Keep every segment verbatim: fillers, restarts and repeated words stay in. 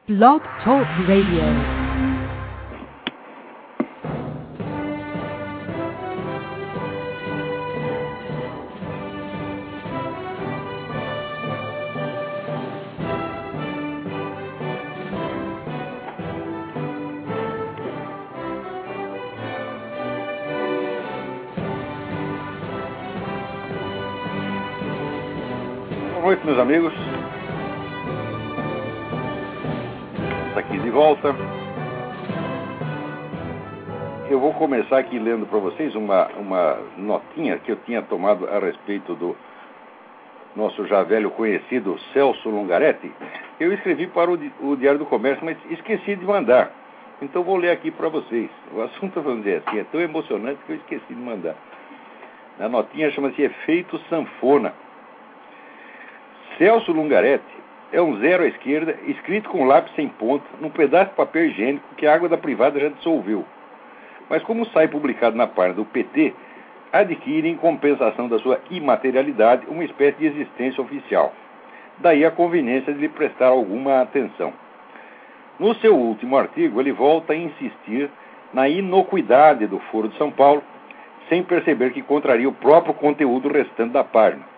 Blog Talk Radio. Boa noite, meus amigos. Estamos aqui de volta. Eu vou começar aqui lendo para vocês uma, uma notinha que eu tinha tomado a respeito do nosso já velho conhecido Celso Lungaretti. Eu escrevi para o, o Diário do Comércio, mas esqueci de mandar. Então vou ler aqui para vocês. O assunto, vamos dizer assim, é tão emocionante que eu esqueci de mandar. A notinha chama-se Efeito Sanfona. Celso Lungaretti é um zero à esquerda, escrito com lápis sem ponta, num pedaço de papel higiênico que a água da privada já dissolveu. Mas como sai publicado na página do P T, adquire, em compensação da sua imaterialidade, uma espécie de existência oficial. Daí a conveniência de lhe prestar alguma atenção. No seu último artigo, ele volta a insistir na inocuidade do Foro de São Paulo, sem perceber que contraria o próprio conteúdo restante da página.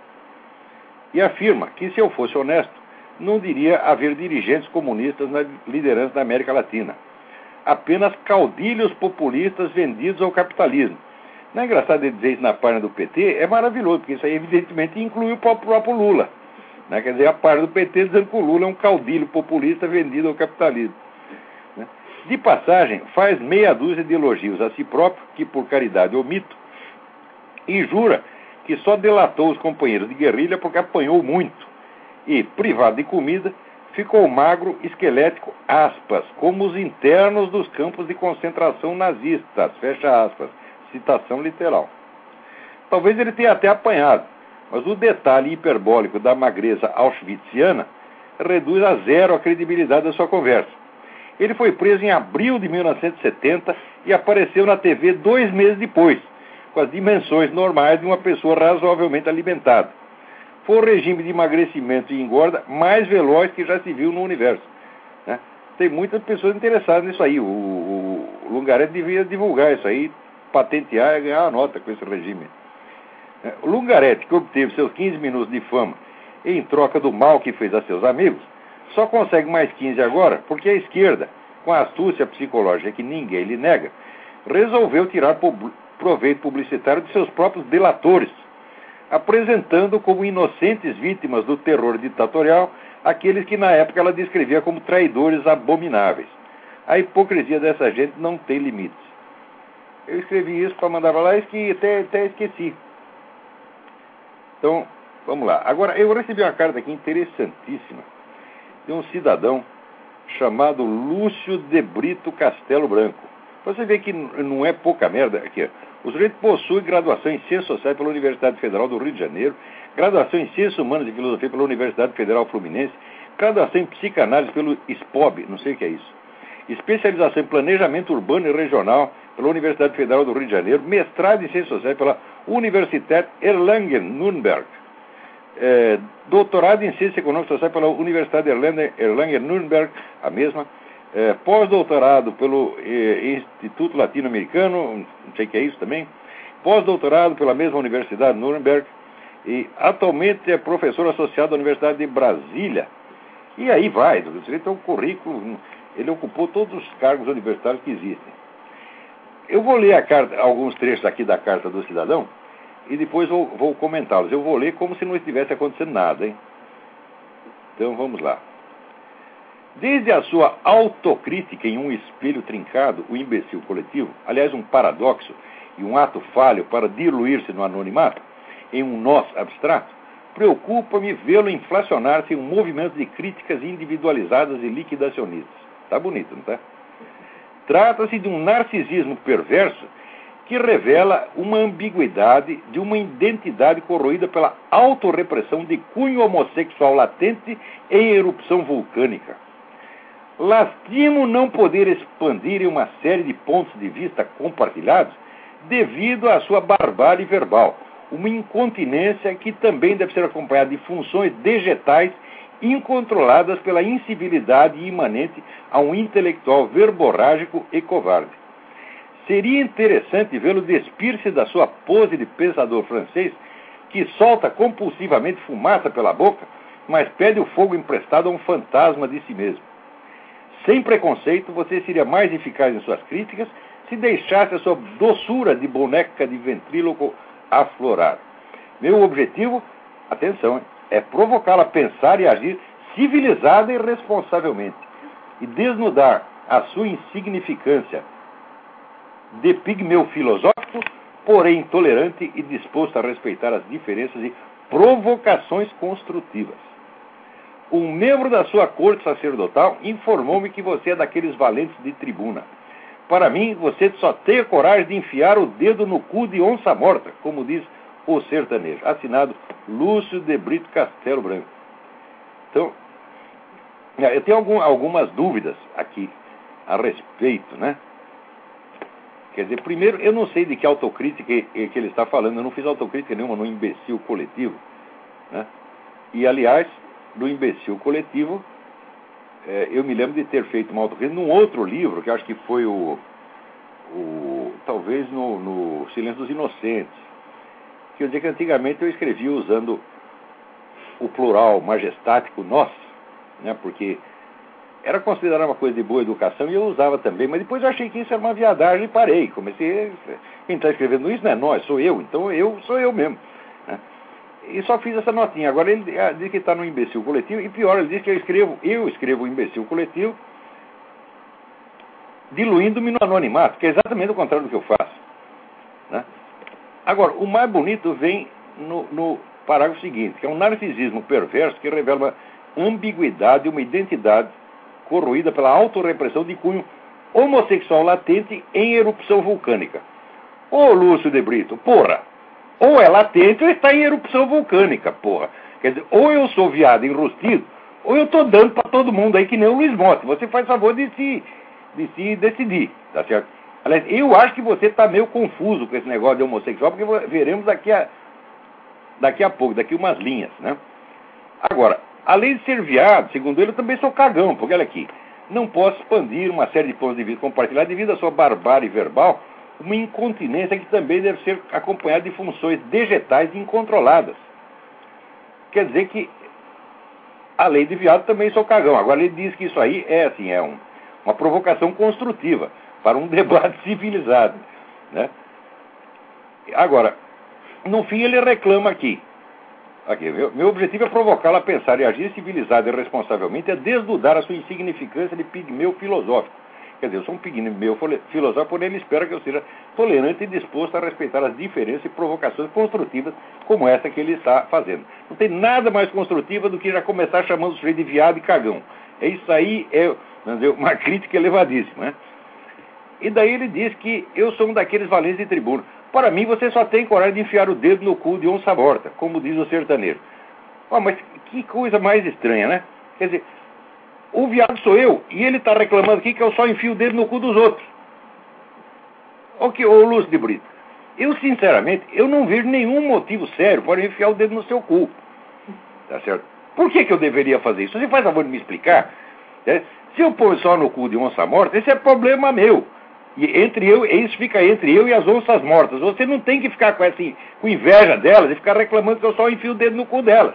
E afirma que, se eu fosse honesto, não diria haver dirigentes comunistas na liderança da América Latina. Apenas caudilhos populistas vendidos ao capitalismo. Não é engraçado ele dizer isso na página do P T? É maravilhoso, porque isso aí evidentemente inclui o próprio Lula. Né? Quer dizer, a página do P T dizendo que o Lula é um caudilho populista vendido ao capitalismo. Né? De passagem, faz meia dúzia de elogios a si próprio, que por caridade omito, e jura que só delatou os companheiros de guerrilha porque apanhou muito e, privado de comida, ficou magro, esquelético, aspas, como os internos dos campos de concentração nazistas, fecha aspas, citação literal. Talvez ele tenha até apanhado, mas o detalhe hiperbólico da magreza auschwitziana reduz a zero a credibilidade da sua conversa. Ele foi preso em abril de mil novecentos e setenta e apareceu na T V dois meses depois, com as dimensões normais de uma pessoa razoavelmente alimentada. Foi o regime de emagrecimento e engorda mais veloz que já se viu no universo. Né? Tem muitas pessoas interessadas nisso aí. O, o, o Lungaretti devia divulgar isso aí, patentear e ganhar uma nota com esse regime. O Lungaretti, que obteve seus quinze minutos de fama em troca do mal que fez a seus amigos, só consegue mais quinze agora porque a esquerda, com a astúcia psicológica que ninguém lhe nega, resolveu tirar proveito publicitário de seus próprios delatores, apresentando como inocentes vítimas do terror ditatorial aqueles que na época ela descrevia como traidores abomináveis. A hipocrisia dessa gente não tem limites. Eu escrevi isso para mandar para lá e até, até esqueci. Então, vamos lá. Agora, eu recebi uma carta aqui interessantíssima de um cidadão chamado Lúcio de Brito Castelo Branco. Você vê que não é pouca merda aqui. O sujeito possui graduação em Ciências Sociais pela Universidade Federal do Rio de Janeiro, graduação em Ciências Humanas e Filosofia pela Universidade Federal Fluminense, graduação em Psicanálise pelo S P O B, não sei o que é isso, especialização em Planejamento Urbano e Regional pela Universidade Federal do Rio de Janeiro, mestrado em Ciências Sociais pela Universität Erlangen-Nürnberg, é, doutorado em Ciências Econômicas e Sociais pela Universidade Erlangen-Nürnberg, a mesma, É, pós-doutorado pelo eh, Instituto Latino-Americano, não sei o que é isso também, pós-doutorado pela mesma Universidade de Nuremberg, e atualmente é professor associado da Universidade de Brasília. E aí vai, ele tem um currículo, ele ocupou todos os cargos universitários que existem. Eu vou ler a carta, alguns trechos aqui da carta do cidadão, e depois vou, vou comentá-los. Eu vou ler como se não estivesse acontecendo nada, hein? Então vamos lá. Desde a sua autocrítica em um espelho trincado, o imbecil coletivo, aliás, um paradoxo e um ato falho para diluir-se no anonimato, em um nós abstrato, preocupa-me vê-lo inflacionar-se em um movimento de críticas individualizadas e liquidacionistas. Tá bonito, não tá? Trata-se de um narcisismo perverso que revela uma ambiguidade de uma identidade corroída pela autorrepressão de cunho homossexual latente em erupção vulcânica. Lastimo não poder expandir em uma série de pontos de vista compartilhados devido à sua barbárie verbal, uma incontinência que também deve ser acompanhada de funções degetais incontroladas pela incivilidade imanente a um intelectual verborrágico e covarde. Seria interessante vê-lo despir-se da sua pose de pensador francês que solta compulsivamente fumaça pela boca, mas pede o fogo emprestado a um fantasma de si mesmo. Sem preconceito, você seria mais eficaz em suas críticas se deixasse a sua doçura de boneca de ventríloco aflorar. Meu objetivo, atenção, hein, é provocá-la a pensar e agir civilizada e responsavelmente, e desnudar a sua insignificância de pigmeu filosófico, porém intolerante e disposto a respeitar as diferenças e provocações construtivas. Um membro da sua corte sacerdotal informou-me que você é daqueles valentes de tribuna. Para mim, você só tem a coragem de enfiar o dedo no cu de onça morta, como diz o sertanejo. Assinado Lúcio de Brito Castelo Branco. Então, eu tenho algum, algumas dúvidas aqui a respeito, né? Quer dizer, primeiro, eu não sei de que autocrítica que, que ele está falando. Eu não fiz autocrítica nenhuma no imbecil coletivo, né? E, aliás, do imbecil coletivo, é, eu me lembro de ter feito uma autocrítica num outro livro, que acho que foi o, o talvez no, no Silêncio dos Inocentes, que eu dizia que antigamente eu escrevia usando o plural majestático nós, né, porque era considerada uma coisa de boa educação e eu usava também, mas depois eu achei que isso era uma viadagem e parei. Comecei, quem está escrevendo isso não é nós, sou eu, então eu sou eu mesmo, né? E só fiz essa notinha. Agora ele diz que está no imbecil coletivo, e pior, ele diz que eu escrevo, eu escrevo o imbecil coletivo, diluindo-me no anonimato, que é exatamente o contrário do que eu faço, né? Agora, o mais bonito vem no, no parágrafo seguinte, que é um narcisismo perverso que revela uma ambiguidade, uma identidade corroída pela autorrepressão de cunho homossexual latente em erupção vulcânica. Ô Lúcio de Brito, porra! Ou é latente ou está em erupção vulcânica, porra. Quer dizer, ou eu sou viado enrustido, ou eu estou dando para todo mundo aí que nem o Luiz Motti. Você faz favor de se, de se decidir, tá certo? Aliás, eu acho que você está meio confuso com esse negócio de homossexual, porque veremos daqui a, daqui a pouco, daqui umas linhas, né? Agora, além de ser viado, segundo ele, eu também sou cagão, porque olha aqui, não posso expandir uma série de pontos de vista compartilhados devido à sua barbárie verbal, uma incontinência que também deve ser acompanhada de funções degetais incontroladas. Quer dizer que, além de viado, também sou cagão. Agora ele diz que isso aí é assim, é um, uma provocação construtiva para um debate civilizado, né? Agora, no fim ele reclama aqui. Aqui, meu, meu objetivo é provocá-la a pensar e agir civilizado e responsavelmente, é desnudar a sua insignificância de pigmeu filosófico. Quer dizer, eu sou um pigmeu filosófico, porém ele espera que eu seja tolerante e disposto a respeitar as diferenças e provocações construtivas como essa que ele está fazendo. Não tem nada mais construtiva do que já começar chamando o sujeito de viado e cagão. É isso aí, é dizer, uma crítica elevadíssima, né? E daí ele diz que eu sou um daqueles valentes de tribuna. Para mim, você só tem coragem de enfiar o dedo no cu de onça morta, como diz o sertanejo. Oh, mas que coisa mais estranha, né? Quer dizer, o viado sou eu, e ele está reclamando aqui que eu só enfio o dedo no cu dos outros. O que, ô Lúcio de Brito, eu sinceramente, eu não vejo nenhum motivo sério para enfiar o dedo no seu cu. Tá certo? Por que que eu deveria fazer isso? Você faz favor de me explicar? Né? Se eu pôr só no cu de onça morta, esse é problema meu. E entre eu, isso fica entre eu e as onças mortas. Você não tem que ficar com, essa, com inveja delas e ficar reclamando que eu só enfio o dedo no cu delas.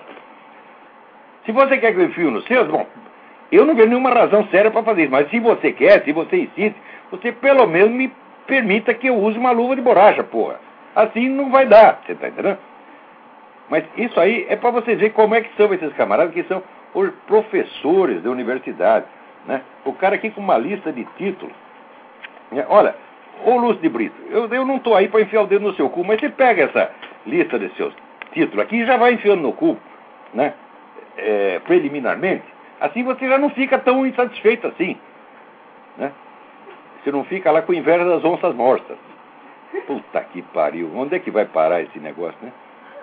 Se você quer que eu enfio nos seus, bom, eu não vejo nenhuma razão séria para fazer isso. Mas se você quer, se você insiste, você pelo menos me permita que eu use uma luva de borracha, porra. Assim não vai dar, você tá entendendo? Mas isso aí é para você ver como é que são esses camaradas que são os professores da universidade, né? O cara aqui com uma lista de títulos. Olha, ô Lúcio de Brito, eu, eu não estou aí para enfiar o dedo no seu cu, mas você pega essa lista de seus títulos aqui e já vai enfiando no cu, né? É, preliminarmente. Assim você já não fica tão insatisfeito assim, né? Você não fica lá com inveja das onças mortas. Puta que pariu, onde é que vai parar esse negócio, né?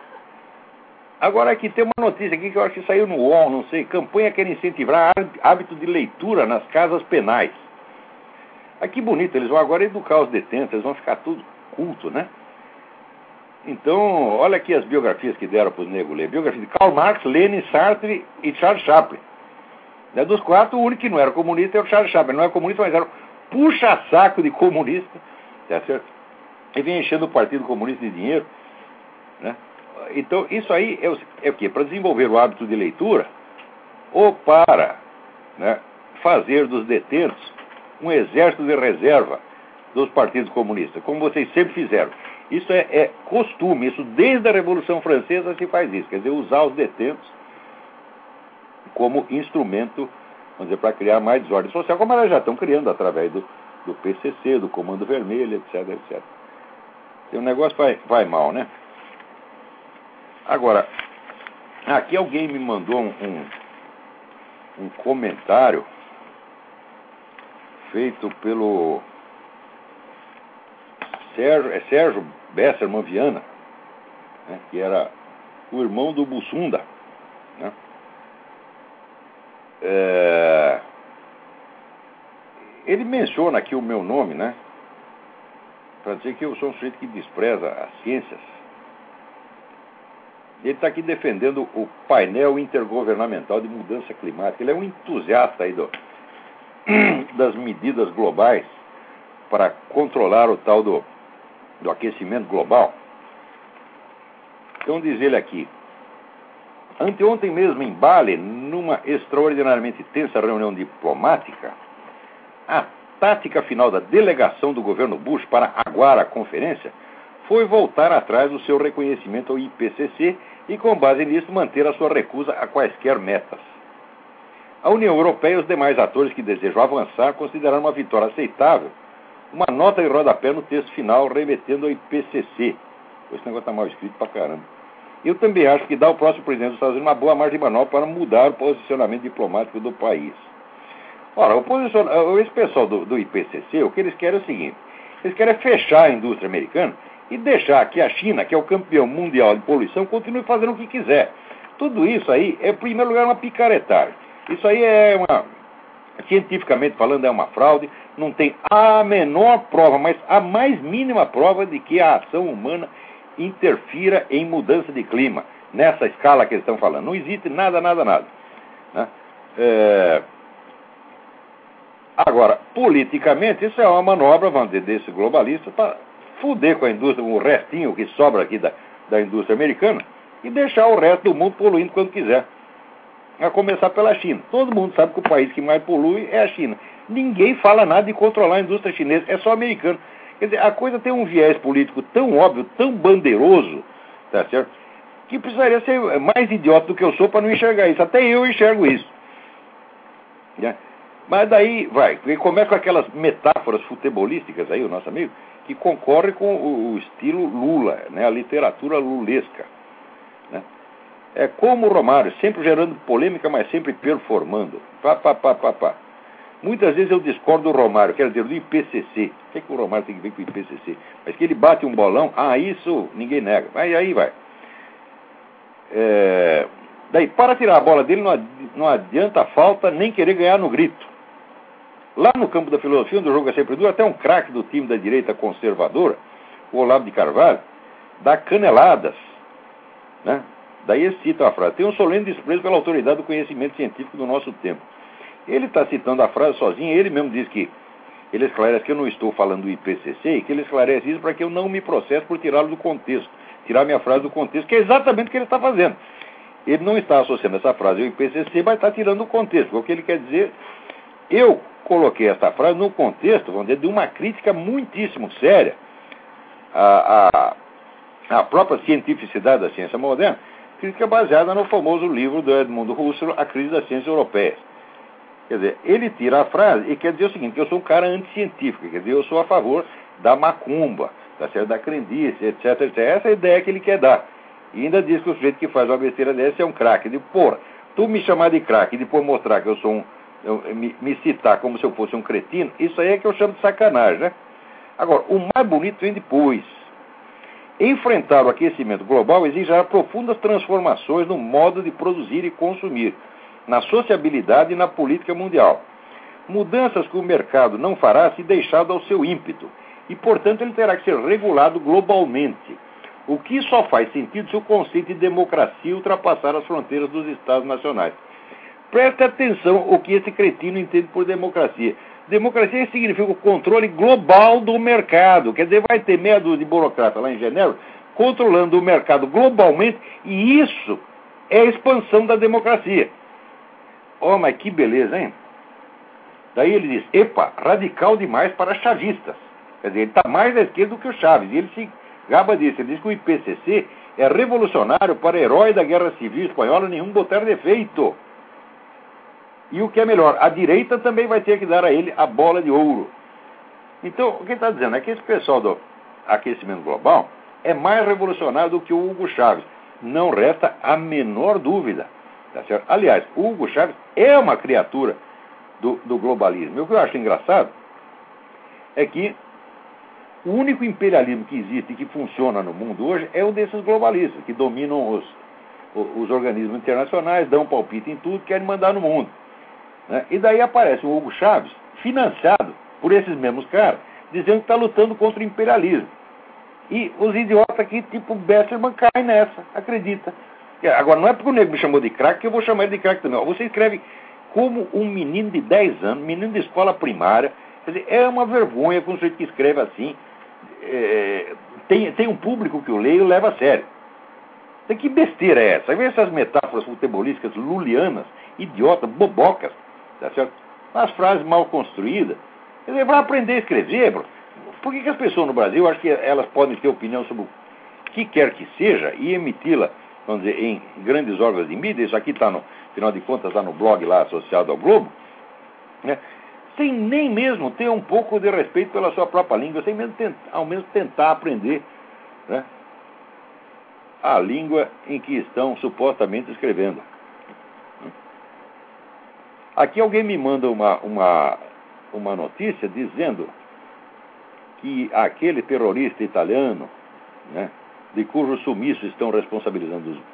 Agora aqui tem uma notícia aqui que eu acho que saiu no U O L, não sei. Campanha quer incentivar hábito de leitura nas casas penais. Ah, que bonito, eles vão agora educar os detentos, eles vão ficar tudo culto, né? Então, olha aqui as biografias que deram para os negros ler. Biografia de Karl Marx, Lenin, Sartre e Charles Chaplin. Né, dos quatro, o único que não era comunista é o Charles Chaplin. Não era comunista, mas era um puxa-saco de comunista. Tá certo? E vem enchendo o Partido Comunista de dinheiro. Né? Então, isso aí é o, é o quê? Para desenvolver o hábito de leitura ou para, né, fazer dos detentos um exército de reserva dos partidos comunistas, como vocês sempre fizeram. Isso é, é costume, isso desde a Revolução Francesa se faz isso, quer dizer, usar os detentos como instrumento, vamos dizer, para criar mais desordem social, como elas já estão criando através do, do P C C, do Comando Vermelho, etc, etcétera. E o negócio vai, vai mal, né? Agora, aqui alguém me mandou um, um, um comentário feito pelo Sérgio, é Sérgio Besserman Viana, né, que era o irmão do Bussunda. Né? É, ele menciona aqui o meu nome, né, para dizer que eu sou um sujeito que despreza as ciências. Ele está aqui defendendo o painel intergovernamental de mudança climática. Ele é um entusiasta aí do, das medidas globais para controlar o tal do, do aquecimento global. Então diz ele aqui: anteontem mesmo em Bali, numa extraordinariamente tensa reunião diplomática, a tática final da delegação do governo Bush para aguar a conferência foi voltar atrás do seu reconhecimento ao I P C C e, com base nisso, manter a sua recusa a quaisquer metas. A União Europeia e os demais atores que desejam avançar consideraram uma vitória aceitável uma nota de rodapé no texto final remetendo ao I P C C. Esse negócio está mal escrito pra caramba. Eu também acho que dá ao próximo presidente dos Estados Unidos uma boa margem de manobra para mudar o posicionamento diplomático do país. Ora, o posicion... esse pessoal do, do I P C C, o que eles querem é o seguinte: eles querem fechar a indústria americana e deixar que a China, que é o campeão mundial de poluição, continue fazendo o que quiser. Tudo isso aí é, em primeiro lugar, uma picaretagem. Isso aí é uma, cientificamente falando, é uma fraude. Não tem a menor prova, mas a mais mínima prova de que a ação humana interfira em mudança de clima, nessa escala que eles estão falando. Não existe nada, nada, nada. Né? É... Agora, politicamente, isso é uma manobra, vamos dizer, desse globalista para fuder com a indústria, o restinho que sobra aqui da, da indústria americana e deixar o resto do mundo poluindo quando quiser. A começar pela China. Todo mundo sabe que o país que mais polui é a China. Ninguém fala nada de controlar a indústria chinesa, é só americano. Quer dizer, a coisa tem um viés político tão óbvio, tão bandeiroso, tá certo? Que precisaria ser mais idiota do que eu sou para não enxergar isso. Até eu enxergo isso. Né? Mas daí, vai, começa com aquelas metáforas futebolísticas aí, o nosso amigo, que concorre com o, o estilo Lula, né, a literatura lulesca. Né? É como o Romário, sempre gerando polêmica, mas sempre performando. Pá, pá, pá, pá, pá. Muitas vezes eu discordo do Romário, quer dizer, do I P C C. O que, é que o Romário tem que ver com o I P C C? Mas que ele bate um bolão, ah, isso ninguém nega. Mas aí vai. É... Daí, para tirar a bola dele, não adianta falta nem querer ganhar no grito. Lá no campo da filosofia, onde o jogo é sempre duro, até um craque do time da direita conservadora, o Olavo de Carvalho, dá caneladas. Né? Daí ele cita a frase: tem um solene desprezo pela autoridade do conhecimento científico do nosso tempo. Ele está citando a frase sozinho, ele mesmo diz que ele esclarece que eu não estou falando do I P C C, e que ele esclarece isso para que eu não me processe por tirá-lo do contexto, tirar minha frase do contexto, que é exatamente o que ele está fazendo. Ele não está associando essa frase ao I P C C, mas está tirando o contexto. O que ele quer dizer, eu coloquei essa frase no contexto, vamos dizer, de uma crítica muitíssimo séria à, à, à própria cientificidade da ciência moderna, crítica baseada no famoso livro do Edmund Husserl, A Crise das Ciências Europeias. Quer dizer, ele tira a frase e quer dizer o seguinte, que eu sou um cara anticientífico, quer dizer, eu sou a favor da macumba, da, da crendice, etc, etcétera. Essa é a ideia que ele quer dar. E ainda diz que o sujeito que faz uma besteira dessa é um craque. De porra, tu me chamar de craque e depois mostrar que eu sou um, eu, me, me citar como se eu fosse um cretino, isso aí é que eu chamo de sacanagem, né? Agora, o mais bonito vem depois. Enfrentar o aquecimento global exigirá profundas transformações no modo de produzir e consumir, na sociabilidade e na política mundial. Mudanças que o mercado não fará se deixado ao seu ímpeto, e, portanto, ele terá que ser regulado globalmente. O que só faz sentido se o conceito de democracia ultrapassar as fronteiras dos Estados nacionais. Preste atenção o que esse cretino entende por democracia. Democracia significa o controle global do mercado. Quer dizer, vai ter meia dúzia de burocrata lá em Genebra controlando o mercado globalmente, e isso é a expansão da democracia. Oh, mas que beleza, hein? Daí ele diz, epa, radical demais para chavistas. Quer dizer, ele está mais à esquerda do que o Chaves. E ele se gaba disso. Ele diz que o I P C C é revolucionário para herói da Guerra Civil Espanhola nenhum botar defeito. E o que é melhor, a direita também vai ter que dar a ele a bola de ouro. Então, o que ele está dizendo é que esse pessoal do aquecimento global é mais revolucionário do que o Hugo Chávez. Não resta a menor dúvida. Tá certo? Aliás, o Hugo Chávez é uma criatura do, do globalismo. E o que eu acho engraçado é que o único imperialismo que existe e que funciona no mundo hoje é o desses globalistas, que dominam os, os organismos internacionais, dão palpite em tudo, querem mandar no mundo. Né? E daí aparece o Hugo Chávez, financiado por esses mesmos caras, dizendo que está lutando contra o imperialismo. E os idiotas aqui, tipo Besserman, caem nessa, acredita. Agora, não é porque o nego me chamou de craque que eu vou chamar ele de craque também. Você escreve como um menino de dez anos, menino de escola primária. Quer dizer, é uma vergonha com um sujeito que escreve assim. É, tem, tem um público que o leio e leva a sério. Então, que besteira é essa? Vê essas metáforas futebolísticas lulianas, idiotas, bobocas, tá certo? As frases mal construídas. Quer dizer, vai aprender a escrever, bro. Por que, que as pessoas no Brasil acham que elas podem ter opinião sobre o que quer que seja e emiti-la, vamos dizer, em grandes órgãos de mídia? Isso aqui está, no final de contas, está no blog lá associado ao Globo, né? Sem nem mesmo ter um pouco de respeito pela sua própria língua, sem mesmo tentar, ao menos tentar aprender, né, a língua em que estão supostamente escrevendo. Aqui alguém me manda uma, uma, uma notícia dizendo que aquele terrorista italiano, né, de cujo sumiço estão responsabilizando os,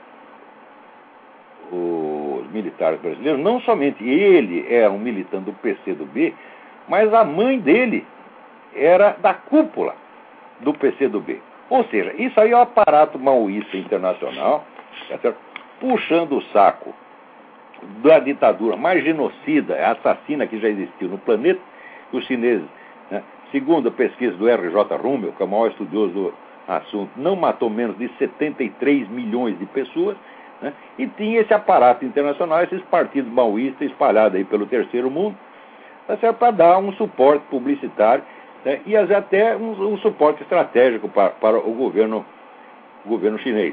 os militares brasileiros, não somente ele era um militante do P C do B, mas a mãe dele era da cúpula do P C do B. Ou seja, isso aí é um aparato maoísta internacional, tá certo? Puxando o saco da ditadura mais genocida, assassina que já existiu no planeta, os chineses, né, segundo a pesquisa do R J Rummel, que é o maior estudioso do assunto, não matou menos de setenta e três milhões de pessoas, né, e tinha esse aparato internacional, esses partidos maoístas espalhados aí pelo terceiro mundo, tá certo, para dar um suporte publicitário, né, e até um, um suporte estratégico para, para o governo, o governo chinês.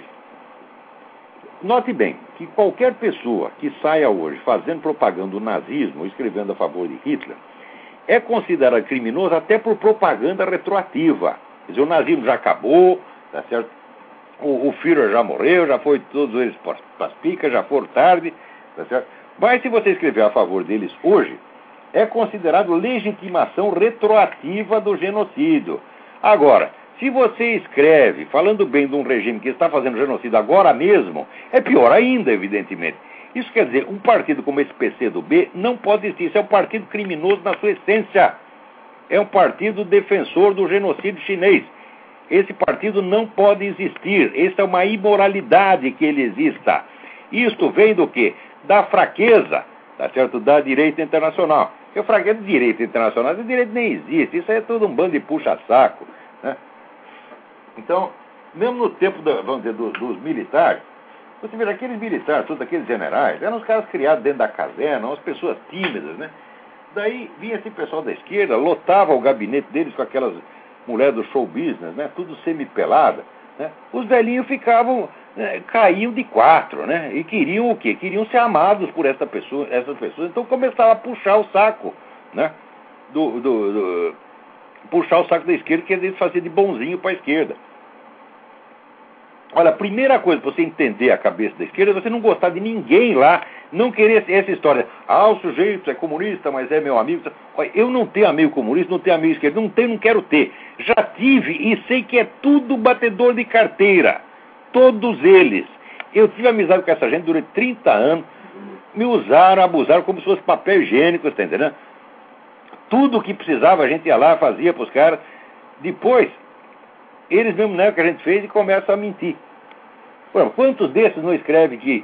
Note bem que qualquer pessoa que saia hoje fazendo propaganda do nazismo, escrevendo a favor de Hitler, é considerado criminoso até por propaganda retroativa. Quer dizer, o nazismo já acabou, tá certo? O, o Führer já morreu, já foi todos eles para as picas, já foram tarde, tá certo? Mas se você escrever a favor deles hoje, é considerado legitimação retroativa do genocídio. Agora, se você escreve falando bem de um regime que está fazendo genocídio agora mesmo, é pior ainda, evidentemente. Isso quer dizer, um partido como esse P C do B não pode existir. Isso é um partido criminoso na sua essência. É um partido defensor do genocídio chinês. Esse partido não pode existir. Essa é uma imoralidade que ele exista. Isto vem do quê? Da fraqueza, tá certo? Da direita internacional. Porque a fraqueza de direita internacional, a direita nem existe. Isso é todo um bando de puxa-saco, né? Então, mesmo no tempo, da, vamos dizer, dos, dos militares, você vê aqueles militares, todos aqueles generais, eram os caras criados dentro da caserna, umas pessoas tímidas, né? Daí vinha esse pessoal da esquerda, lotava o gabinete deles com aquelas mulheres do show business, né? Tudo semi-pelada, né? Os velhinhos ficavam, né, caíam de quatro, né? E queriam o quê? Queriam ser amados por essa pessoa, essas pessoas. Então começava a puxar o saco, né? Do, do, do, puxar o saco da esquerda, que eles faziam de bonzinho para a esquerda. Olha, a primeira coisa para você entender a cabeça da esquerda é você não gostar de ninguém lá, não querer essa história. Ah, o sujeito é comunista, mas é meu amigo. Olha, eu não tenho amigo comunista, não tenho amigo esquerdo, não tenho, não quero ter. Já tive e sei que é tudo batedor de carteira. Todos eles. Eu tive amizade com essa gente durante trinta anos, me usaram, abusaram como se fosse papel higiênico, está entendendo? Tudo o que precisava a gente ia lá, fazia para os caras. Depois, eles mesmo negam que a gente fez e começam a mentir. Bom, quantos desses não escrevem que,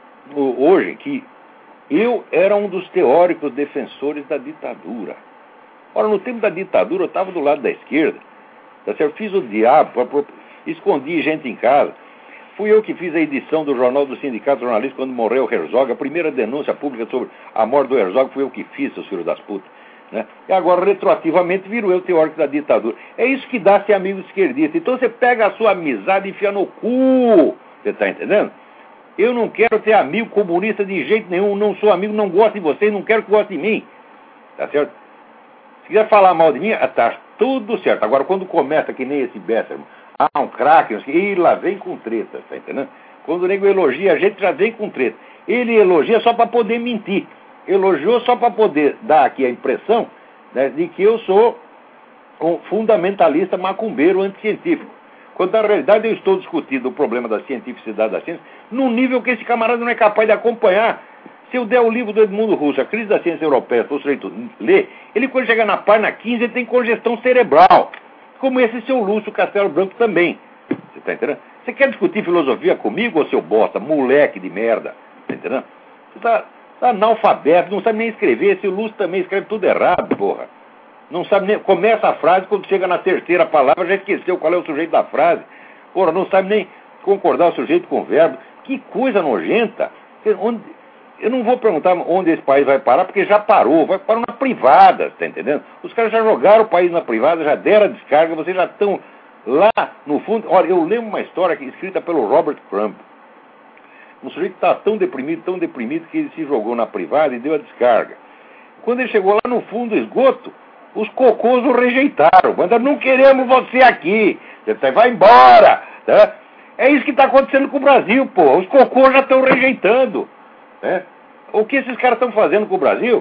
hoje, que eu era um dos teóricos defensores da ditadura? Ora, no tempo da ditadura, eu estava do lado da esquerda. Eu fiz o diabo, escondi gente em casa. Fui eu que fiz a edição do Jornal do Sindicato Jornalista quando morreu o Herzog. A primeira denúncia pública sobre a morte do Herzog fui eu que fiz, seus filhos das putas. Né? E agora, retroativamente, viro eu teórico da ditadura. É isso que dá ser amigo esquerdista. Então você pega a sua amizade e enfia no cu. Você está entendendo? Eu não quero ter amigo comunista de jeito nenhum. Não sou amigo, não gosto de vocês, não quero que goste de mim. Tá certo? Se quiser falar mal de mim, tá tudo certo. Agora, quando começa que nem esse Besser, ah, um craque, e lá vem com treta, tá entendendo? Quando o nego elogia, a gente já vem com treta. Ele elogia só para poder mentir. Elogiou só para poder dar aqui a impressão, né, de que eu sou um fundamentalista macumbeiro anticientífico. Quando na realidade eu estou discutindo o problema da cientificidade da ciência num nível que esse camarada não é capaz de acompanhar. Se eu der o livro do Edmundo Russo, A Crise da Ciência Europeia, para o sujeito ler, ele quando chegar na página quinze ele tem congestão cerebral. Como esse seu Lúcio Castelo Branco também. Você está entendendo? Você quer discutir filosofia comigo, ô seu bosta, moleque de merda? Está entendendo? Você está tá analfabeto, não sabe nem escrever. Esse Lúcio também escreve tudo errado, porra. Não sabe nem... Começa a frase, quando chega na terceira palavra, já esqueceu qual é o sujeito da frase. Porra, não sabe nem concordar o sujeito com o verbo. Que coisa nojenta. Onde... Eu não vou perguntar onde esse país vai parar, porque já parou, vai parar na privada, tá entendendo? Os caras já jogaram o país na privada, já deram a descarga, vocês já estão lá no fundo. Olha, eu lembro uma história aqui, escrita pelo Robert Crumb. Um sujeito que estava tão deprimido, tão deprimido, que ele se jogou na privada e deu a descarga. Quando ele chegou lá no fundo do esgoto, os cocôs o rejeitaram. Mandaram, não queremos você aqui, você vai embora. Tá? É isso que está acontecendo com o Brasil, pô. Os cocôs já estão rejeitando. É. O que esses caras estão fazendo com o Brasil,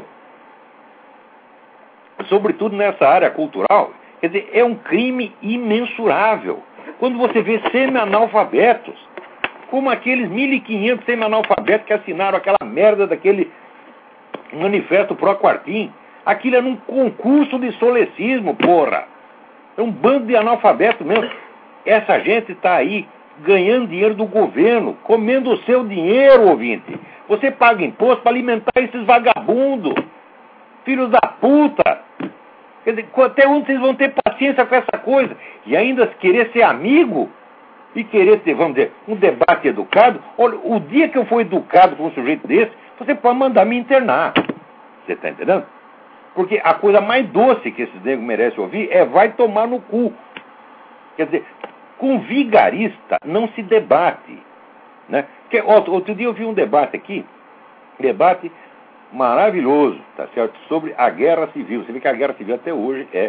sobretudo nessa área cultural, quer dizer, é um crime imensurável. Quando você vê semi-analfabetos, como aqueles mil e quinhentos semi-analfabetos que assinaram aquela merda daquele manifesto pró-Quartim, aquilo era um concurso de solecismo, porra. É um bando de analfabetos mesmo. Essa gente está aí ganhando dinheiro do governo, comendo o seu dinheiro, ouvinte. Você paga imposto para alimentar esses vagabundos, filhos da puta. Quer dizer, até onde vocês vão ter paciência com essa coisa? E ainda querer ser amigo e querer ter, vamos dizer, um debate educado. Olha, o dia que eu for educado com um sujeito desse, você pode mandar me internar. Você está entendendo? Porque a coisa mais doce que esses negros merecem ouvir é vai tomar no cu. Quer dizer, com vigarista não se debate. Né? Que, outro, outro dia eu vi um debate aqui, debate maravilhoso, tá certo? Sobre a guerra civil. Você vê que a guerra civil até hoje é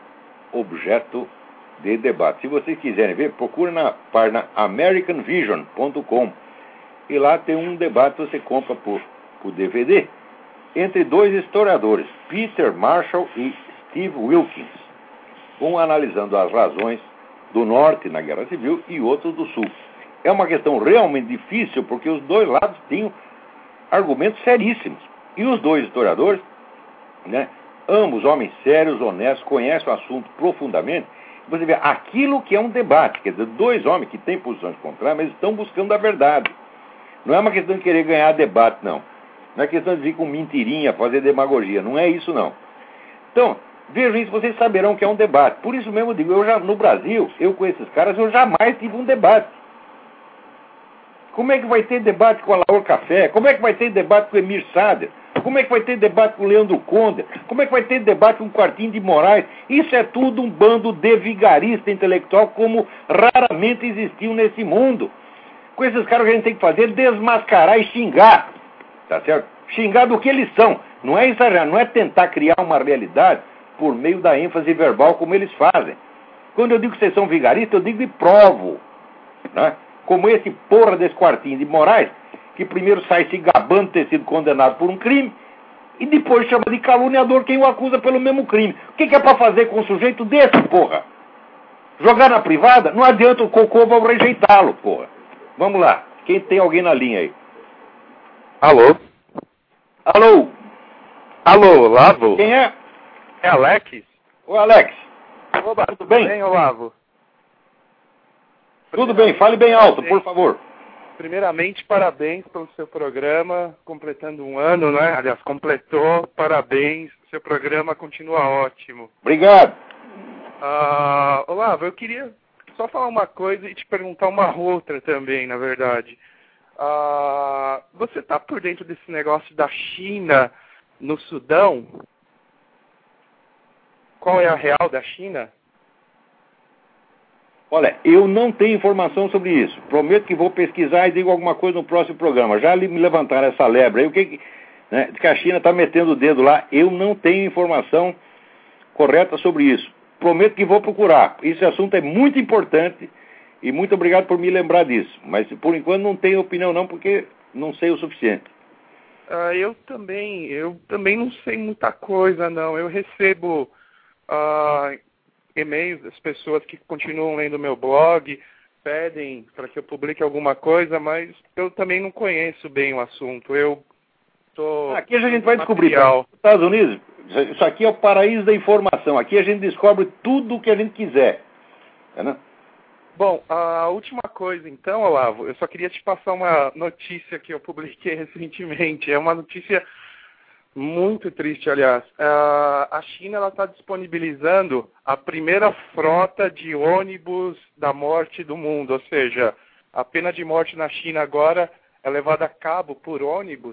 objeto de debate. Se vocês quiserem ver, procure na página american vision ponto com e lá tem um debate que você compra por, por D V D entre dois historiadores, Peter Marshall e Steve Wilkins, um analisando as razões do norte na guerra civil e outro do sul. É uma questão realmente difícil, porque os dois lados tinham argumentos seríssimos. E os dois historiadores, né, ambos homens sérios, honestos, conhecem o assunto profundamente. Você vê aquilo que é um debate, quer dizer, dois homens que têm posições contrárias, mas estão buscando a verdade. Não é uma questão de querer ganhar debate, não. Não é questão de vir com mentirinha, fazer demagogia. Não é isso, não. Então, vejam isso, vocês saberão que é um debate. Por isso mesmo eu digo, eu já, no Brasil, eu com esses caras, eu jamais tive um debate. Como é que vai ter debate com a Laura Café? Como é que vai ter debate com o Emir Sader? Como é que vai ter debate com o Leandro Conde? Como é que vai ter debate com o Quartim de Moraes? Isso é tudo um bando de vigarista intelectual como raramente existiu nesse mundo. Com esses caras o que a gente tem que fazer é desmascarar e xingar. Tá certo? Xingar do que eles são. Não é exagerar, não é tentar criar uma realidade por meio da ênfase verbal como eles fazem. Quando eu digo que vocês são vigaristas, eu digo e provo. Né? Como esse porra desse Quartim de Moraes, que primeiro sai se gabando de ter sido condenado por um crime, e depois chama de caluniador quem o acusa pelo mesmo crime. O que, que é pra fazer com um sujeito desse, porra? Jogar na privada? Não adianta, o cocô vai rejeitá-lo, porra. Vamos lá. Quem tem alguém na linha aí? Alô? Alô? Alô, Olavo? Quem é? É Alex? Ô, Alex. Oba, tudo bem? bem, Olavo? Tudo bem, fale bem alto, por favor. Primeiramente, parabéns pelo seu programa, completando um ano, né? Aliás, completou, parabéns, seu programa continua ótimo. Obrigado. Ah, Olavo, eu queria só falar uma coisa e te perguntar uma outra também, na verdade. Ah, você está por dentro desse negócio da China no Sudão? Qual é a real da China? Olha, eu não tenho informação sobre isso. Prometo que vou pesquisar e digo alguma coisa no próximo programa. Já me levantaram essa lebre aí, o que, que, né, que a China está metendo o dedo lá. Eu não tenho informação correta sobre isso. Prometo que vou procurar. Esse assunto é muito importante e muito obrigado por me lembrar disso. Mas por enquanto não tenho opinião não, porque não sei o suficiente. Uh, eu também, eu também não sei muita coisa, não. Eu recebo uh, e-mails das pessoas que continuam lendo meu blog, pedem para que eu publique alguma coisa, mas eu também não conheço bem o assunto. Eu tô aqui a gente vai descobrir. Nos Estados Unidos, isso aqui é o paraíso da informação. Aqui a gente descobre tudo o que a gente quiser. É, né? Bom, a última coisa, então, Olavo, eu só queria te passar uma notícia que eu publiquei recentemente. É uma notícia muito triste, aliás. A China está disponibilizando a primeira frota de ônibus da morte do mundo. Ou seja, a pena de morte na China agora é levada a cabo por ônibus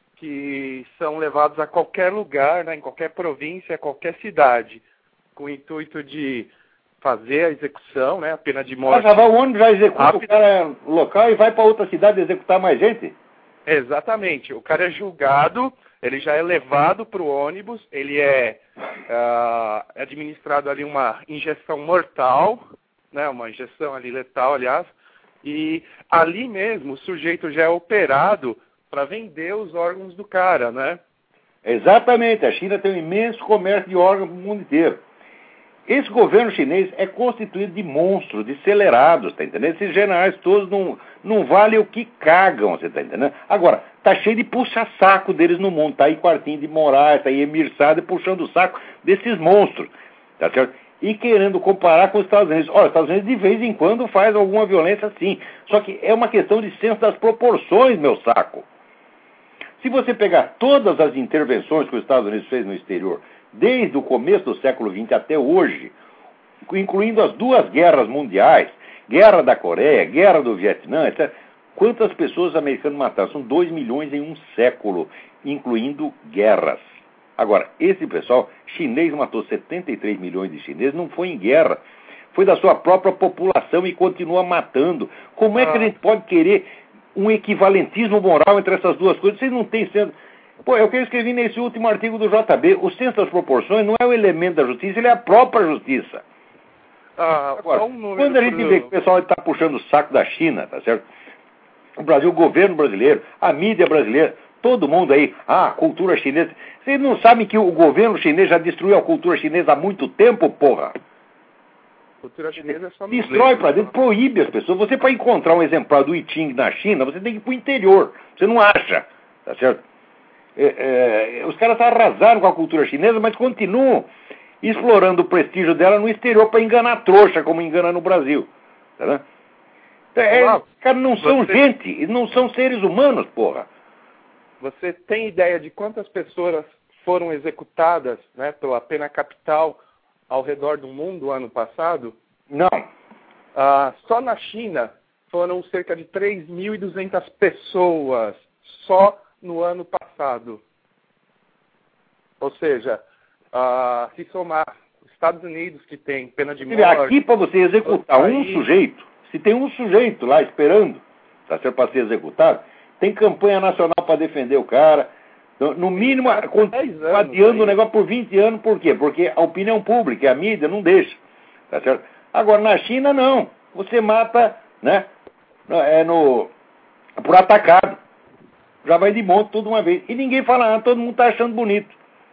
que são levados a qualquer lugar, né, em qualquer província, qualquer cidade, com o intuito de fazer a execução, né, a pena de morte. Ah, já vai o ônibus, já executa rápido. O cara local e vai para outra cidade executar mais gente? Exatamente. O cara é julgado, ele já é levado para o ônibus, ele é uh, administrado ali uma injeção mortal, né, uma injeção ali letal, aliás, e ali mesmo o sujeito já é operado para vender os órgãos do cara, né? Exatamente. A China tem um imenso comércio de órgãos no mundo inteiro. Esse governo chinês é constituído de monstros, de acelerados, tá entendendo? Esses generais todos não, não valem o que cagam, você tá entendendo? Agora, tá cheio de puxa-saco deles no mundo. Tá aí Quartinho de Moraes, tá aí Emir Sader puxando o saco desses monstros, tá certo? E querendo comparar com os Estados Unidos. Olha, os Estados Unidos de vez em quando faz alguma violência sim. Só que é uma questão de senso das proporções, meu saco. Se você pegar todas as intervenções que os Estados Unidos fez no exterior, desde o começo do século vinte até hoje, incluindo as duas guerras mundiais, guerra da Coreia, guerra do Vietnã, etcétera, quantas pessoas americanas mataram? São dois milhões em um século, incluindo guerras. Agora, esse pessoal, chinês matou setenta e três milhões de chineses, não foi em guerra, foi da sua própria população e continua matando. Como é que a gente pode querer um equivalentismo moral entre essas duas coisas? Vocês não têm senso. Pô, é o que eu escrevi nesse último artigo do J B. O senso das proporções não é o elemento da justiça, ele é a própria justiça. Ah, Agora, um quando a gente pro... vê que o pessoal está puxando o saco da China, tá certo? O Brasil, o governo brasileiro, a mídia brasileira, todo mundo aí, ah, cultura chinesa. Vocês não sabem que o governo chinês já destruiu a cultura chinesa há muito tempo, porra? Cultura chinesa é só destrói para dentro, proíbe as pessoas. Você, para encontrar um exemplar do I Ching na China, você tem que ir para o interior. Você não acha, tá certo? É, é, os caras arrasaram com a cultura chinesa, mas continuam explorando o prestígio dela no exterior para enganar trouxa, como engana no Brasil. Tá vendo? É, Olá, cara, não são você... gente, não são seres humanos, porra. Você tem ideia de quantas pessoas foram executadas, né, pela pena capital ao redor do mundo ano passado? Não. Ah, só na China foram cerca de três mil e duzentas pessoas, só no ano passado. Ou seja, ah, se somar os Estados Unidos, que tem pena de morte... Aqui, para você executar um sujeito, se tem um sujeito lá esperando para ser executado, tem campanha nacional para defender o cara. No mínimo, adiando o negócio por vinte anos, por quê? Porque a opinião pública, a mídia, não deixa. Tá certo? Agora, na China, não. Você mata, né? É no, por atacado. Já vai de monte toda uma vez. E ninguém fala nada, todo mundo tá achando bonito.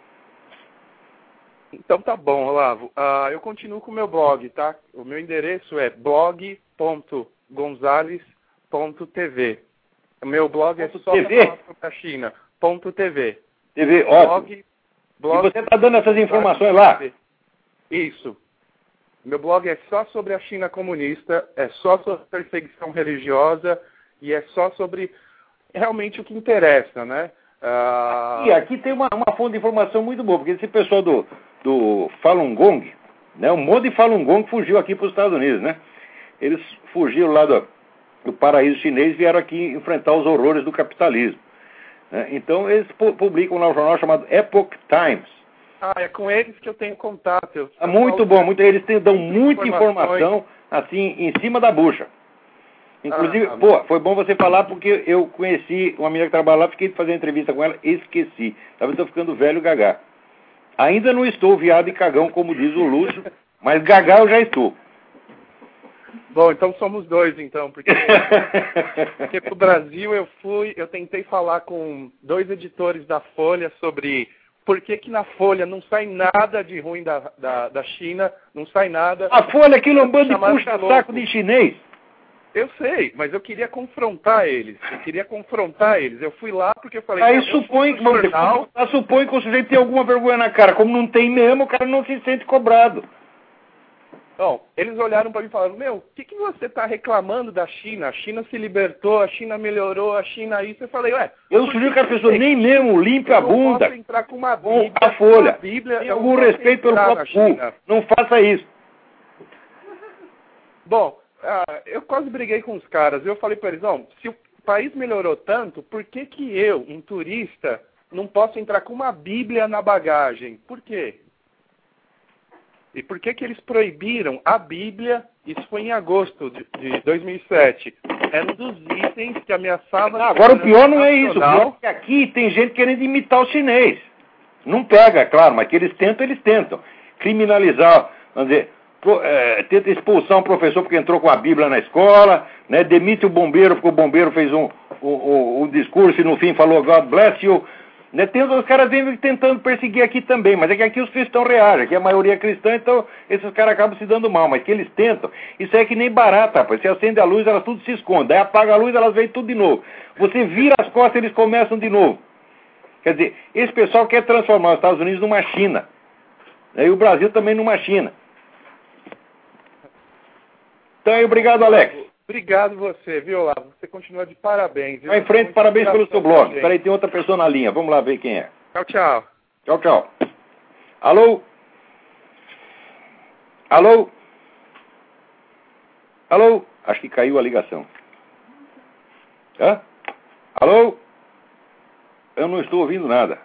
Então tá bom, Olavo. Uh, eu continuo com o meu blog, tá? O meu endereço é blog ponto gonzales ponto t v. O meu blog é só para falar sobre a China. Ponto TV. T V, ótimo. Blog, blog, e você está dando essas informações lá? Isso. Meu blog é só sobre a China comunista, é só sobre perseguição religiosa e é só sobre realmente o que interessa, né? Uh... E aqui tem uma, uma fonte de informação muito boa, porque esse pessoal do, do Falun Gong, né, um monte de Falun Gong fugiu aqui para os Estados Unidos, né? Eles fugiram lá do, do paraíso chinês e vieram aqui enfrentar os horrores do capitalismo. Né? Então eles publicam lá um jornal chamado Epoch Times. Ah, é com eles que eu tenho contato. Eu é muito bom, muito, eles têm, dão muita informação assim em cima da bucha. Inclusive, ah, pô, foi bom você falar porque eu conheci uma menina que trabalha lá, fiquei de fazer entrevista com ela, esqueci. Talvez estou ficando velho gaga. Ainda não estou viado e cagão, como diz o Lúcio, mas gaga eu já estou. Bom, então somos dois, então, porque, porque pro Brasil eu fui, eu tentei falar com dois editores da Folha sobre por que que na Folha não sai nada de ruim da, da, da China, não sai nada. A Folha, aquilo é um bando de puxa-saco de chinês. Eu sei, mas eu queria confrontar eles. Eu queria confrontar eles. Eu fui lá porque eu falei... Aí supõe que, jornal... supõe que o sujeito tem alguma vergonha na cara. Como não tem mesmo, o cara não se sente cobrado. Bom, eles olharam para mim e falaram, meu, o que, que você está reclamando da China? A China se libertou, a China melhorou, a China isso. Eu falei, ué... Eu sugiro que a pessoa nem mesmo limpe a bunda. Eu não posso entrar com uma Bíblia, com a Folha. Uma Bíblia, tem algum respeito pelo próprio cu. Não faça isso. Bom... Ah, eu quase briguei com os caras. Eu falei para eles, não, se o país melhorou tanto, por que que eu, um turista, não posso entrar com uma Bíblia na bagagem? Por quê? E por que que eles proibiram a Bíblia? Isso foi em agosto de, de dois mil e sete. Era um dos itens que ameaçava... Não, agora o pior não é isso. O pior é que aqui tem gente querendo imitar o chinês. Não pega, claro, mas que eles tentam, eles tentam. Criminalizar, vamos dizer... É, tenta expulsar um professor porque entrou com a Bíblia na escola, né? Demite o bombeiro porque o bombeiro fez um, um, um discurso e no fim falou God bless you. Né? Tem os caras vêm tentando perseguir aqui também, mas é que aqui os cristãos reagem, aqui a maioria é cristã, então esses caras acabam se dando mal, mas que eles tentam, isso é que nem barata, rapaz. Você acende a luz, elas tudo se escondem, aí apaga a luz, elas vêm tudo de novo. Você vira as costas, eles começam de novo. Quer dizer, esse pessoal quer transformar os Estados Unidos numa China, né? E o Brasil também numa China. Então, aí, obrigado, Alex. Obrigado você, viu, Olavo? Você continua de parabéns. Vai em frente, parabéns pelo seu blog. Espera aí, tem outra pessoa na linha. Vamos lá ver quem é. Tchau, tchau. Tchau, tchau. Alô? Alô? Alô? Acho que caiu a ligação. Hã? Alô? Eu não estou ouvindo nada.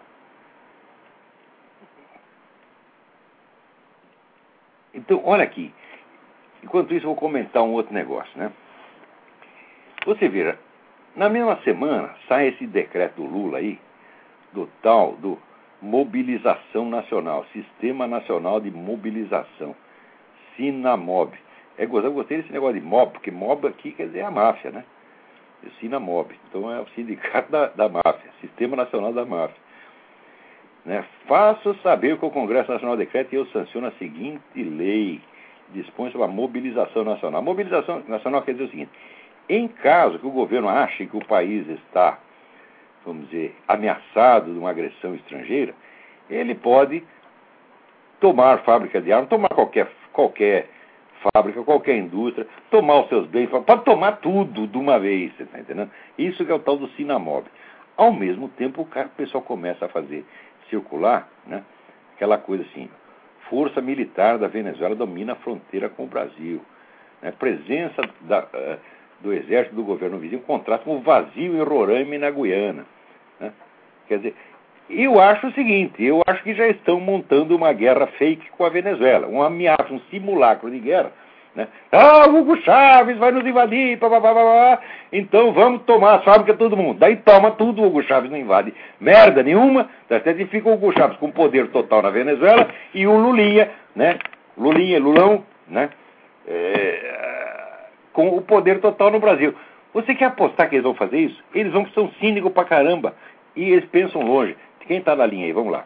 Então, olha aqui. Enquanto isso, eu vou comentar um outro negócio, né? Você vira, na mesma semana, sai esse decreto do Lula aí, do tal, do Mobilização Nacional, Sistema Nacional de Mobilização, Sinamob. É, eu gostei desse negócio de mob, porque mob aqui quer dizer a máfia, né? O Sinamob. Então é o sindicato da, da máfia, Sistema Nacional da Máfia. Né? Faço saber que o Congresso Nacional decreta e eu sanciono a seguinte lei. Dispõe sobre a mobilização nacional. A mobilização nacional quer dizer o seguinte: em caso que o governo ache que o país está, vamos dizer, ameaçado de uma agressão estrangeira, ele pode tomar fábrica de armas, tomar qualquer, qualquer fábrica, qualquer indústria, tomar os seus bens, pode tomar tudo de uma vez, você está entendendo? Isso que é o tal do Sinamob. Ao mesmo tempo, o, cara, o pessoal começa a fazer circular, né, aquela coisa assim: Força Militar da Venezuela domina a fronteira com o Brasil. Né? Presença da, uh, do exército do governo vizinho contrasta com o vazio em Roraima e na Guiana. Né? Quer dizer, eu acho o seguinte, eu acho que já estão montando uma guerra fake com a Venezuela. Uma ameaça, um simulacro de guerra. Né? Ah, o Hugo Chávez vai nos invadir, pá, pá, pá, pá, então vamos tomar as fábricas todo mundo. Daí toma tudo, o Hugo Chávez não invade merda nenhuma, até fica o Hugo Chávez com poder total na Venezuela e o Lulinha, né? Lulinha, Lulão, né? É, com o poder total no Brasil. Você quer apostar que eles vão fazer isso? Eles vão que são cínicos pra caramba e eles pensam longe. Quem tá na linha aí? Vamos lá.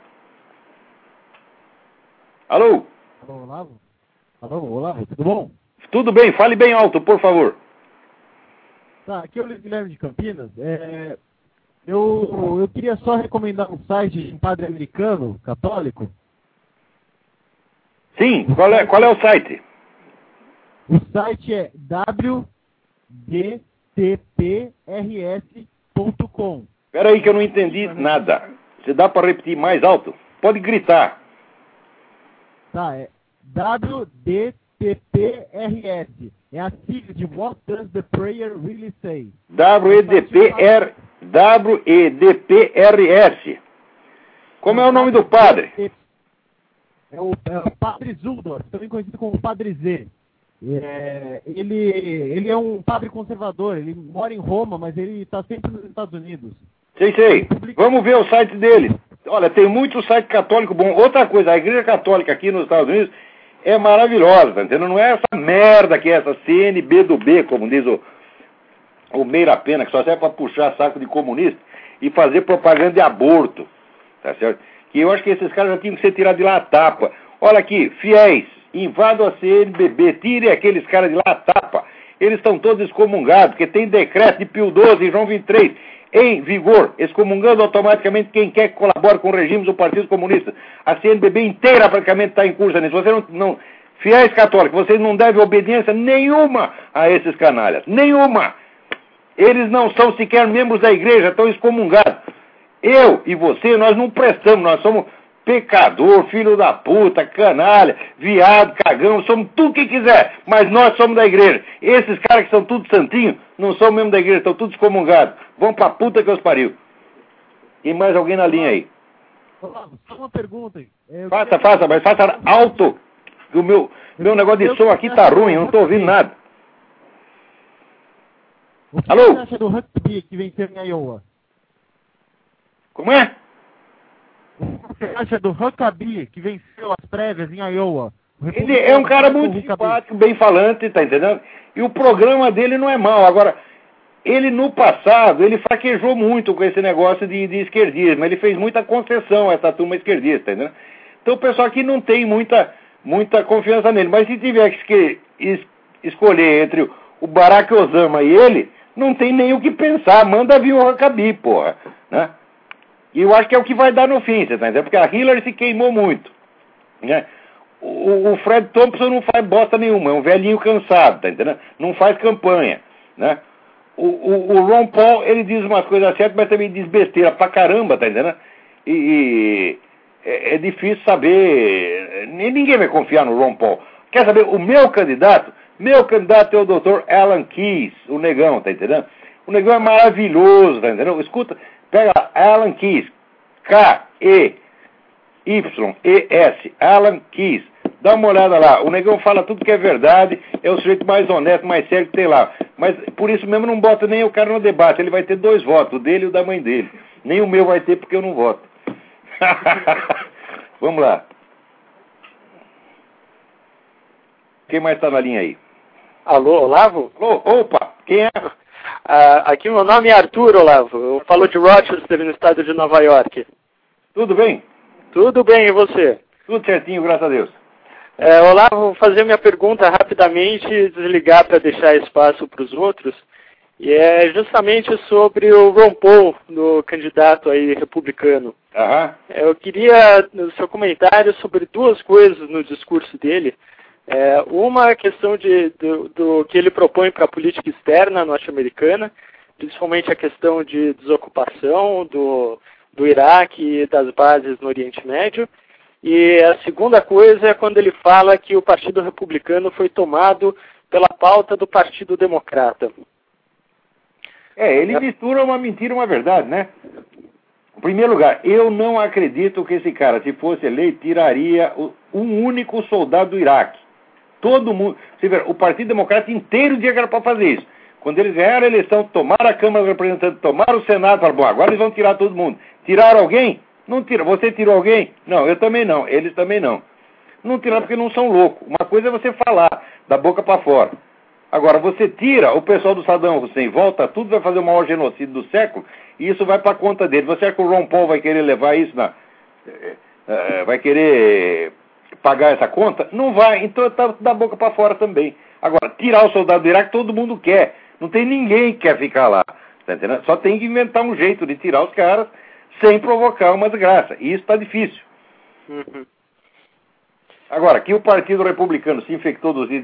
Alô? Alô, Olavo? Alô, Olavo, tudo bom? Tudo bem, fale bem alto, por favor. Tá, aqui é o Guilherme de Campinas. É, eu, eu queria só recomendar um site de um padre americano, católico. Sim, qual é, qual é o site? O site é w d t p r s ponto com. Espera aí que eu não entendi nada. Você dá para repetir mais alto? Pode gritar. Tá, é w d t p r s. É a sigla de What Does the Prayer Really Say? W E D P R W E D P R S. Como é o nome do padre? É o, é o Padre Zuldorf, também conhecido como Padre Z. É, ele, ele é um padre conservador, ele mora em Roma, mas ele está sempre nos Estados Unidos. Sei, sei. Vamos ver o site dele. Olha, tem muito site católico bom. Outra coisa, a Igreja Católica aqui nos Estados Unidos é maravilhosa, tá entendendo? Não é essa merda que é essa C N B do B, como diz o, o Meira Pena, que só serve para puxar saco de comunista e fazer propaganda de aborto, tá certo? Que eu acho que esses caras já tinham que ser tirados de lá a tapa. Olha aqui, fiéis, invadam a C N B B, tirem aqueles caras de lá a tapa. Eles estão todos excomungados, porque tem decreto de Pio doze e João vinte e três em vigor, excomungando automaticamente quem quer que colabore com regimes do Partido Comunista. A C N B B inteira praticamente está em curso nisso. Você não, não, fiéis católicos, vocês não devem obediência nenhuma a esses canalhas. Nenhuma! Eles não são sequer membros da igreja, estão excomungados. Eu e você, nós não prestamos, nós somos pecador, filho da puta, canalha, viado, cagão, somos tudo que quiser, mas nós somos da igreja. Esses caras que são tudo santinhos, não são mesmo da igreja, estão todos excomungados. Vão pra puta que os pariu. E mais alguém na linha aí? Olavo, só uma pergunta aí. Eu faça, queria... faça, mas faça alto. O meu, meu negócio de som aqui tá ruim, eu não tô ouvindo nada. O que Alô? você acha do Huckabee que venceu em Iowa? Como é? O que você acha do Huckabee que venceu as prévias em Iowa? Ele é um cara muito simpático, bem falante, tá entendendo? E o programa dele não é mau. Agora, ele no passado, ele fraquejou muito com esse negócio de, de esquerdismo. Ele fez muita concessão a essa turma esquerdista, tá entendendo? Então o pessoal aqui não tem muita, muita confiança nele. Mas se tiver que es, escolher entre o Barack Obama e ele, não tem nem o que pensar. Manda vir o Huckabee, porra, né? E eu acho que é o que vai dar no fim, você tá entendendo? Porque a Hillary se queimou muito, né? O, o Fred Thompson não faz bosta nenhuma, é um velhinho cansado, tá entendendo? Não faz campanha, né? O, o, o Ron Paul, ele diz umas coisas certas, mas também diz besteira pra caramba, tá entendendo? E, e é, é difícil saber, ninguém vai confiar no Ron Paul. Quer saber, o meu candidato, meu candidato é o doutor Alan Keyes, o negão, tá entendendo? O negão é maravilhoso, tá entendendo? Escuta, pega Alan Keyes, K E Y E S, Alan Keyes. Dá uma olhada lá, o negão fala tudo que é verdade, é o sujeito mais honesto, mais sério que tem lá. Mas por isso mesmo não bota nem o cara no debate, ele vai ter dois votos, o dele e o da mãe dele. Nem o meu vai ter porque eu não voto. Vamos lá. Quem mais está na linha aí? Alô, Olavo? Alô, opa, quem é? Ah, aqui meu nome é Arthur, Olavo. Eu falo de Rochester, no estado de Nova York. Tudo bem? Tudo bem, e você? Tudo certinho, graças a Deus. É, Olavo, vou fazer minha pergunta rapidamente e desligar para deixar espaço para os outros. E é justamente sobre o Ron Paul, do candidato aí republicano. Aham. Eu queria o seu comentário sobre duas coisas no discurso dele. É, uma a questão de, do, do que ele propõe para a política externa norte-americana, principalmente a questão de desocupação do, do Iraque e das bases no Oriente Médio. E a segunda coisa é quando ele fala que o Partido Republicano foi tomado pela pauta do Partido Democrata. É, ele mistura uma mentira e uma verdade, né? Em primeiro lugar, eu não acredito que esse cara, se fosse eleito, tiraria um único soldado do Iraque. Todo mundo... Você vê, o Partido Democrata inteiro dizia que era para fazer isso. Quando eles ganharam a eleição, tomaram a Câmara dos Representantes, tomaram o Senado, falaram, bom, agora eles vão tirar todo mundo. Tiraram alguém? Não tira. Você tirou alguém? Não, eu também não. Eles também não. Não tiraram porque não são loucos. Uma coisa é você falar da boca para fora. Agora, você tira o pessoal do Saddam Hussein, volta tudo, vai fazer o maior genocídio do século, e isso vai para conta dele. Você acha que o Ron Paul vai querer levar isso na... vai querer pagar essa conta? Não vai. Então tá da boca para fora também. Agora, tirar o soldado do Iraque, todo mundo quer. Não tem ninguém que quer ficar lá. Tá entendendo? Só tem que inventar um jeito de tirar os caras sem provocar uma desgraça. E isso está difícil. Uhum. Agora, que o Partido Republicano se infectou dos,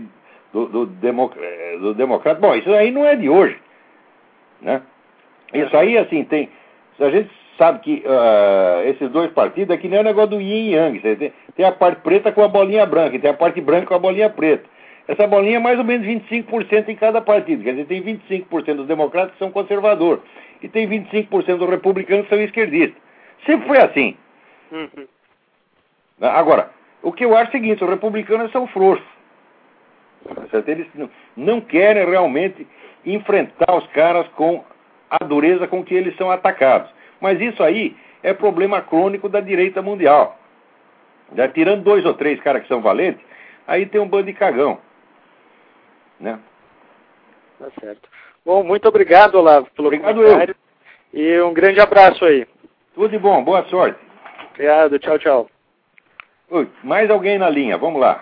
do, do, democ do democrata. Bom, isso aí não é de hoje, né? Isso aí, assim, tem... A gente sabe que uh, esses dois partidos é que nem o negócio do yin e yang. Tem, tem a parte preta com a bolinha branca e tem a parte branca com a bolinha preta. Essa bolinha é mais ou menos vinte e cinco por cento em cada partido. Quer dizer, tem vinte e cinco por cento dos democratas que são conservadores e tem vinte e cinco por cento dos republicanos que são esquerdistas. Sempre foi assim. Uhum. Agora, o que eu acho é o seguinte, os republicanos são frouxos. Eles não querem realmente enfrentar os caras com a dureza com que eles são atacados. Mas isso aí é problema crônico da direita mundial. Já tirando dois ou três caras que são valentes, aí tem um bando de cagão. Né? Tá certo. Bom, muito obrigado, Olavo, pelo obrigado comentário. Eu. E um grande abraço aí. Tudo de bom, boa sorte. Obrigado, tchau, tchau. Oi, mais alguém na linha, vamos lá.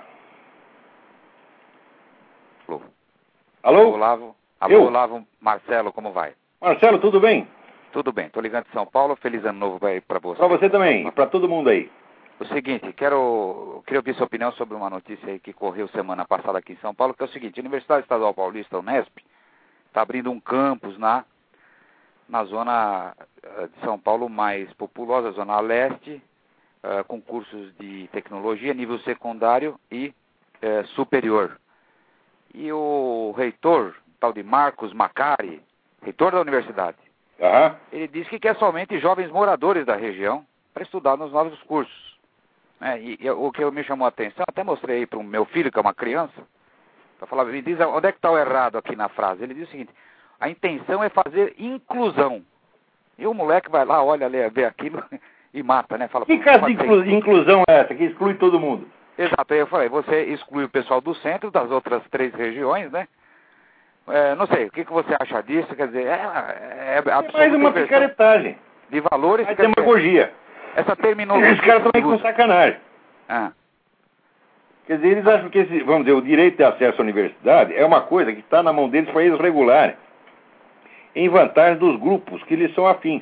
Alô? Alô? Olavo. Alô, Eu? Olavo, Marcelo, como vai? Marcelo, tudo bem? Tudo bem, tô ligando de São Paulo, feliz ano novo para você. Para você também, para todo mundo aí. O seguinte, quero, queria ouvir sua opinião sobre uma notícia aí que correu semana passada aqui em São Paulo, que é o seguinte, a Universidade Estadual Paulista, Unesp, está abrindo um campus na, na zona de São Paulo mais populosa, zona leste, uh, com cursos de tecnologia, nível secundário e uh, superior. E o reitor, tal de Marcos Macari, reitor da universidade, Uhum. ele disse que quer somente jovens moradores da região para estudar nos novos cursos. É, e, e o que me chamou a atenção, até mostrei para o meu filho, que é uma criança, para falar, me diz onde é que está o errado aqui na frase. Ele diz o seguinte, a intenção é fazer inclusão. E o moleque vai lá, olha, lê, vê aquilo e mata, né? Fala, que caso de inclu inclusão é essa, que exclui todo mundo? Exato, aí eu falei, você exclui o pessoal do centro, das outras três regiões, né? É, não sei, o que, que você acha disso? Quer dizer, é, é, é, é mais uma picaretagem. De valores. É demagogia. Essa terminologia. Esses caras estão aí com sacanagem. Ah. Quer dizer, eles acham que, esse, vamos dizer, o direito de acesso à universidade é uma coisa que está na mão deles para eles regularem, em vantagem dos grupos que lhes são afins.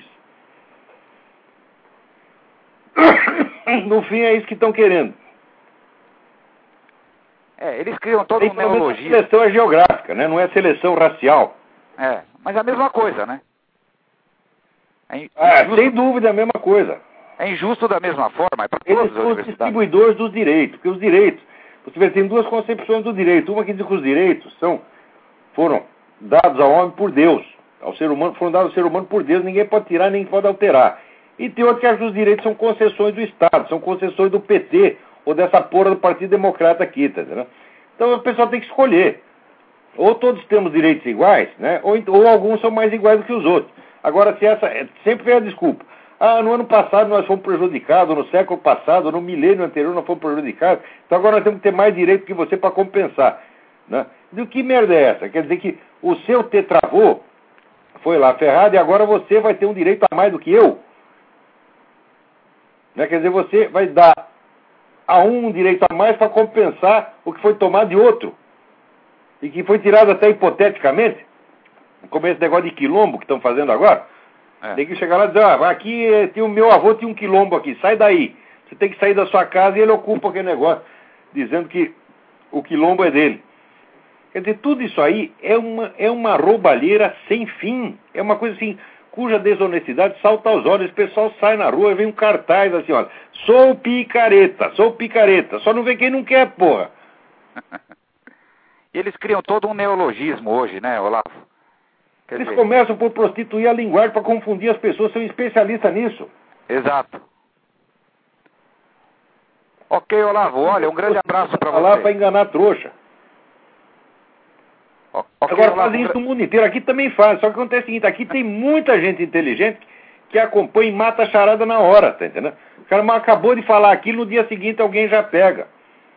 No fim, é isso que estão querendo. É, eles criam toda uma neologia. A seleção é geográfica, né? Não é seleção racial. É, mas é a mesma coisa, né? É ah, injusto, sem dúvida é a mesma coisa. É injusto da mesma forma, é para todas Eles as são os universidades. distribuidores dos direitos, porque os direitos, você vê, tem duas concepções do direito. Uma que diz que os direitos são, foram dados ao homem por Deus, ao ser humano, foram dados ao ser humano por Deus, ninguém pode tirar, nem pode alterar. E tem outra que acha que os direitos são concessões do Estado, são concessões do P T, ou dessa porra do Partido Democrata aqui, tá entendendo? Então o pessoal tem que escolher. Ou todos temos direitos iguais, né? Ou, ou alguns são mais iguais do que os outros. Agora, se essa, sempre vem a desculpa. Ah, no ano passado nós fomos prejudicados, no século passado, no milênio anterior nós fomos prejudicados, então agora nós temos que ter mais direito que você para compensar. Né? E que merda é essa? Quer dizer que o seu tetravô foi lá ferrado e agora você vai ter um direito a mais do que eu? Né? Quer dizer, você vai dar a um direito a mais para compensar o que foi tomado de outro. E que foi tirado até hipoteticamente, como esse negócio de quilombo que estão fazendo agora. É. Tem que chegar lá e dizer, ah, aqui tem o meu avô tinha um quilombo aqui, sai daí. Você tem que sair da sua casa e ele ocupa aquele negócio, dizendo que o quilombo é dele. Quer dizer, tudo isso aí é uma, é uma roubalheira sem fim. É uma coisa assim, cuja desonestidade salta aos olhos. O pessoal sai na rua e vem um cartaz assim, olha, sou picareta, sou picareta. Só não vê quem não quer, porra. Eles criam todo um neologismo hoje, né, Olavo? Quer Eles dizer... começam por prostituir a linguagem para confundir as pessoas, são especialistas nisso. Exato. Ok, Olavo, olha, um grande abraço para você. Lá para enganar a trouxa. Okay, Agora Olavo, fazem isso no mundo inteiro, aqui também faz, só que acontece o seguinte, aqui tem muita gente inteligente que acompanha e mata a charada na hora, tá entendendo? O cara acabou de falar aquilo, no dia seguinte alguém já pega.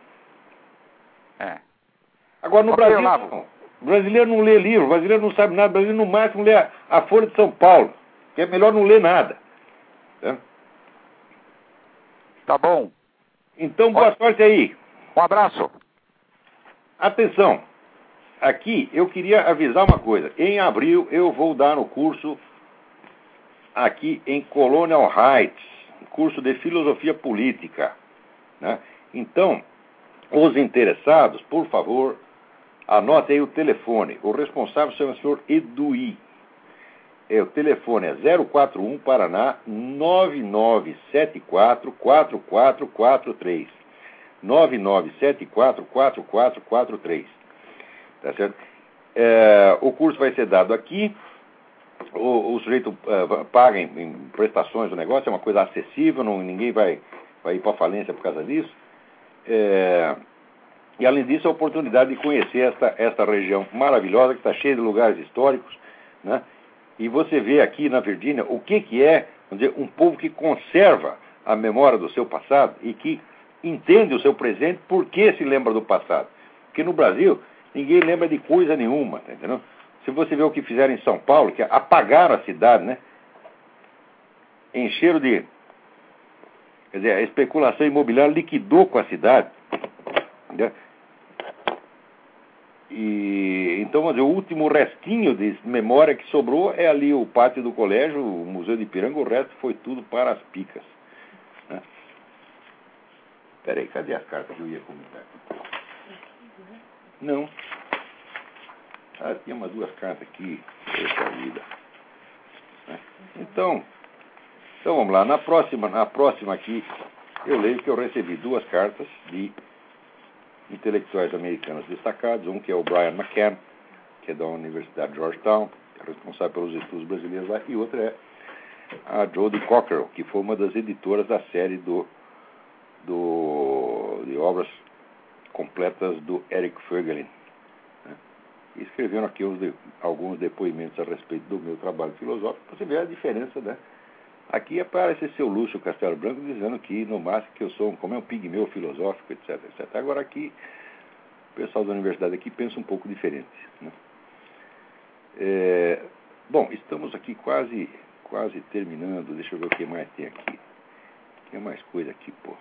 É. Agora no okay, Brasil, Olavo. o brasileiro não lê livro, o brasileiro não sabe nada, o brasileiro no máximo lê a, a Folha de São Paulo, que é melhor não ler nada. Tá, tá bom. Então, boa sorte aí. Um abraço. Atenção, aqui eu queria avisar uma coisa. Em abril eu vou dar no curso aqui em Colonial Heights, curso de Filosofia Política. Né? Então, os interessados, por favor, Anote aí o telefone. O responsável chama o senhor Eduí. É, o telefone é zero quatro um Paraná nove nove sete quatro quatro quatro quatro três. nove nove sete quatro quatro quatro quatro três. Tá certo? É, o curso vai ser dado aqui. O, o sujeito uh, paga em, em prestações do negócio, é uma coisa acessível, não, ninguém vai, vai ir para falência por causa disso. É, e além disso, a oportunidade de conhecer esta, esta região maravilhosa que está cheia de lugares históricos, né? E você vê aqui na Virgínia o que, que é, vamos dizer, um povo que conserva a memória do seu passado e que entende o seu presente porque se lembra do passado. Porque no Brasil, ninguém lembra de coisa nenhuma, tá entendendo? Se você vê o que fizeram em São Paulo, que apagaram a cidade, né? Encheram de... Quer dizer, a especulação imobiliária liquidou com a cidade. Né? E, então, vamos dizer, o último restinho de memória que sobrou é ali o pátio do colégio, o Museu de Ipiranga, o resto foi tudo para as picas. Né? Peraí, cadê as cartas que eu ia comentar? Não. Ah, tinha umas duas cartas aqui. Poxa vida. Né? Então, então, vamos lá. Na próxima, na próxima aqui, eu leio que eu recebi duas cartas de intelectuais americanos destacados. Um que é o Brian McCann, que é da Universidade de Georgetown, que é responsável pelos estudos brasileiros lá. E outra é a Jodie Cockerell, que foi uma das editoras da série do, do, de obras completas do Eric Voegelin. Né? E escreveram aqui uns de, alguns depoimentos a respeito do meu trabalho filosófico. Você vê a diferença, né? Aqui aparece seu Lúcio Castelo Branco dizendo que, no máximo, que eu sou como é um pigmeu filosófico, etc, etcétera. Agora aqui, o pessoal da universidade aqui pensa um pouco diferente. Né? É, bom, estamos aqui quase, quase terminando. Deixa eu ver o que mais tem aqui. Tem mais coisa aqui, porra.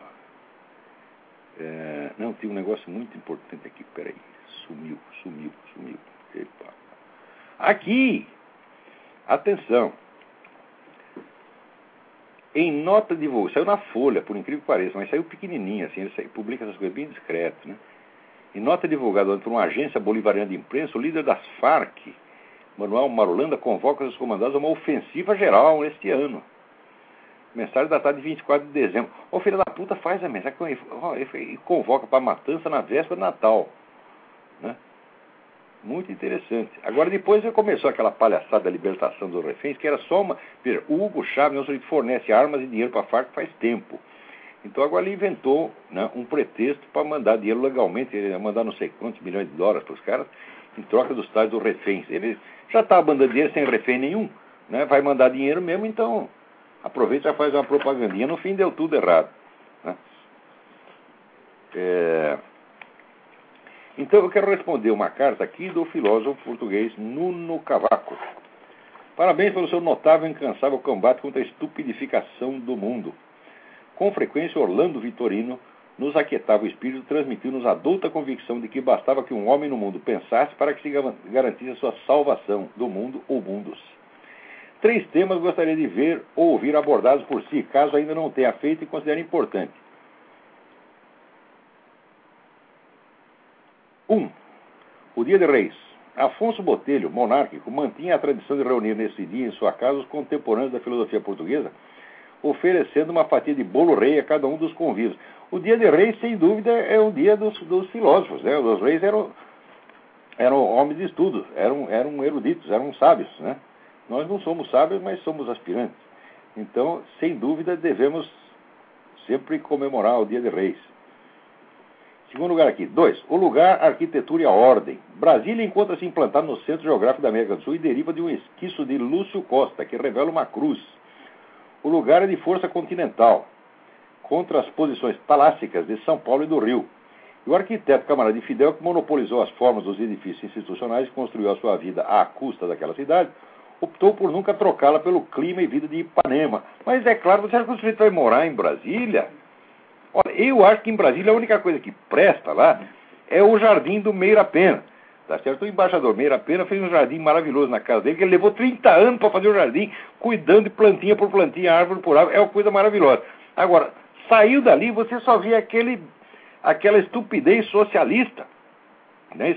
É, não, tem um negócio muito importante aqui. Peraí. Sumiu, sumiu, sumiu. Epa. Aqui! Atenção! Em nota de voo, saiu na Folha, por incrível que pareça, mas saiu pequenininho, assim, ele saiu, publica essas coisas bem discreto, né? Em nota divulgada por uma agência bolivariana de imprensa, o líder das Farc, Manuel Marulanda, convoca os comandados a uma ofensiva geral este ano. Mensagem datada de vinte e quatro de dezembro. Ô, filho da puta, faz a mensagem e convoca para a matança na véspera de Natal, né? Muito interessante. Agora, depois começou aquela palhaçada da libertação dos reféns, que era só uma... Veja, o Hugo Chávez não só fornece armas e dinheiro para a Farc faz tempo. Então, agora ele inventou, né, um pretexto para mandar dinheiro legalmente, ele ia mandar não sei quantos milhões de dólares para os caras, em troca dos tais dos reféns. Ele já está mandando dinheiro sem refém nenhum, né? Vai mandar dinheiro mesmo, então aproveita e faz uma propagandinha. No fim, deu tudo errado. Né? É... Então, eu quero responder uma carta aqui do filósofo português Nuno Cavaco. Parabéns pelo seu notável e incansável combate contra a estupidificação do mundo. Com frequência, Orlando Vitorino nos aquietava o espírito, transmitindo-nos a douta convicção de que bastava que um homem no mundo pensasse para que se garantisse a sua salvação do mundo ou mundos. Três temas gostaria de ver ou ouvir abordados por si, caso ainda não tenha feito e considere importante. Um, o Dia de Reis. Afonso Botelho, monárquico, mantinha a tradição de reunir nesse dia em sua casa os contemporâneos da filosofia portuguesa, oferecendo uma fatia de bolo rei a cada um dos convívios. O Dia de Reis, sem dúvida, é o dia dos, dos filósofos, né? Os reis eram, eram homens de estudo, eram, eram eruditos, eram sábios, né? Nós não somos sábios, mas somos aspirantes. Então, sem dúvida, devemos sempre comemorar o Dia de Reis. Segundo lugar aqui. Dois. O lugar, a arquitetura e a ordem. Brasília encontra-se implantada no centro geográfico da América do Sul e deriva de um esquiço de Lúcio Costa, que revela uma cruz. O lugar é de força continental, contra as posições talássicas de São Paulo e do Rio. E o arquiteto camarada Fidel, que monopolizou as formas dos edifícios institucionais e construiu a sua vida à custa daquela cidade, optou por nunca trocá-la pelo clima e vida de Ipanema. Mas é claro, você acha que o sujeito vai morar em Brasília? Olha, eu acho que em Brasília a única coisa que presta lá é o jardim do Meira Pena. Tá certo? O embaixador Meira Pena fez um jardim maravilhoso na casa dele, que ele levou trinta anos para fazer o jardim, cuidando de plantinha por plantinha, árvore por árvore. É uma coisa maravilhosa. Agora, saiu dali, você só vê aquele, aquela estupidez socialista. Não é isso?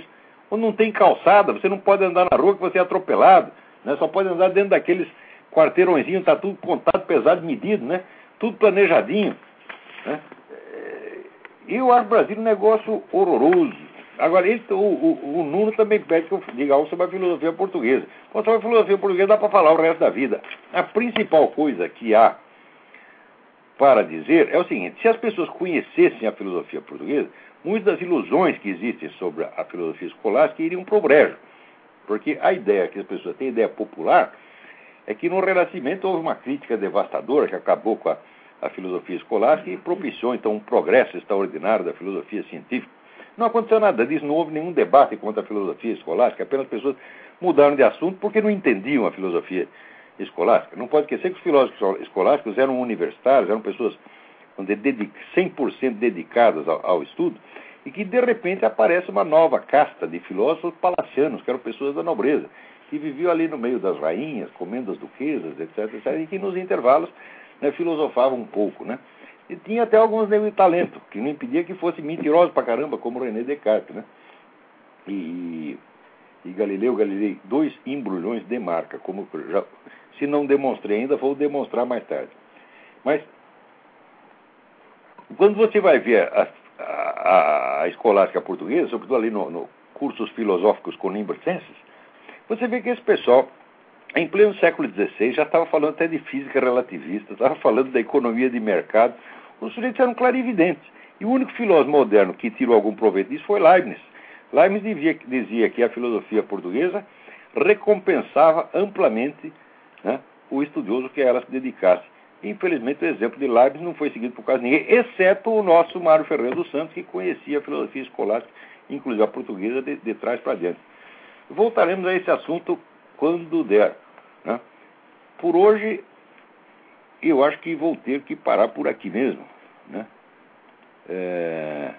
onde não tem calçada, você não pode andar na rua que você é atropelado, né? Só pode andar dentro daqueles quarteirõezinhos, tá tudo contado, pesado, medido, né? Tudo planejadinho, né? Eu acho o Brasil um negócio horroroso. Agora, ele, o, o, o Nuno também pede que eu diga algo sobre a filosofia portuguesa. Bom, sobre a filosofia portuguesa dá para falar o resto da vida. A principal coisa que há para dizer é o seguinte: se as pessoas conhecessem a filosofia portuguesa, muitas das ilusões que existem sobre a filosofia escolástica iriam pro brejo. Porque a ideia que as pessoas têm, a ideia popular, é que no Renascimento houve uma crítica devastadora que acabou com a, a filosofia escolástica e propiciou então um progresso extraordinário da filosofia científica. Não aconteceu nada disso, não houve nenhum debate contra a filosofia escolástica, apenas pessoas mudaram de assunto porque não entendiam a filosofia escolástica. Não pode esquecer que os filósofos escolásticos eram universitários, eram pessoas cem por cento dedicadas ao, ao estudo, e que de repente aparece uma nova casta de filósofos palacianos, que eram pessoas da nobreza, que viviam ali no meio das rainhas, comendo as duquesas, etc, etc, e que nos intervalos, né, filosofavam um pouco, né? E tinha até alguns de talento, que não impedia que fosse mentiroso pra caramba, como René Descartes, né? E, e Galileu Galilei, dois embrulhões de marca, como já, se não demonstrei ainda, vou demonstrar mais tarde. Mas, quando você vai ver a, a, a escolástica portuguesa, sobretudo ali no, no cursos filosóficos conimbricenses, você vê que esse pessoal, em pleno século dezesseis, já estava falando até de física relativista, estava falando da economia de mercado. Os sujeitos eram clarividentes. E o único filósofo moderno que tirou algum proveito disso foi Leibniz. Leibniz dizia, dizia que a filosofia portuguesa recompensava amplamente, né, o estudioso que a ela se dedicasse. Infelizmente, o exemplo de Leibniz não foi seguido por quase ninguém, exceto o nosso Mário Ferreira dos Santos, que conhecia a filosofia escolástica, inclusive a portuguesa, de, de trás para diante. Voltaremos a esse assunto quando der, né? Por hoje, eu acho que vou ter que parar por aqui mesmo, né? É...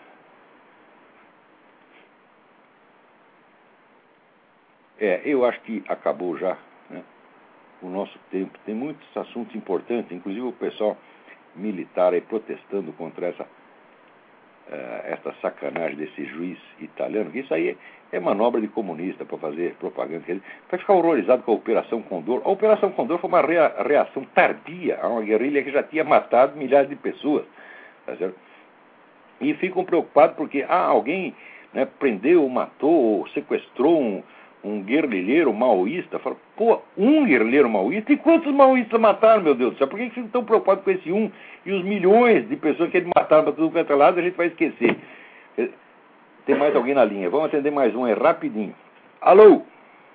é, eu acho que acabou já, né, o nosso tempo. Tem muitos assuntos importantes, inclusive o pessoal militar aí protestando contra essa, uh, essa sacanagem desse juiz italiano, que isso aí é, é manobra de comunista para fazer propaganda, para ficar horrorizado com a Operação Condor. A Operação Condor foi uma rea, reação tardia a uma guerrilha que já tinha matado milhares de pessoas, tá certo? E ficam preocupados porque ah, alguém, né, prendeu, matou, sequestrou um, um guerrilheiro maoísta. Fala, pô, um guerrilheiro maoísta? E quantos maoístas mataram, meu Deus do céu? Por que ficam tão preocupados com esse um e os milhões de pessoas que ele mataram para tudo quanto é lado, a gente vai esquecer? Tem mais alguém na linha. Vamos atender mais um, é rapidinho. Alô?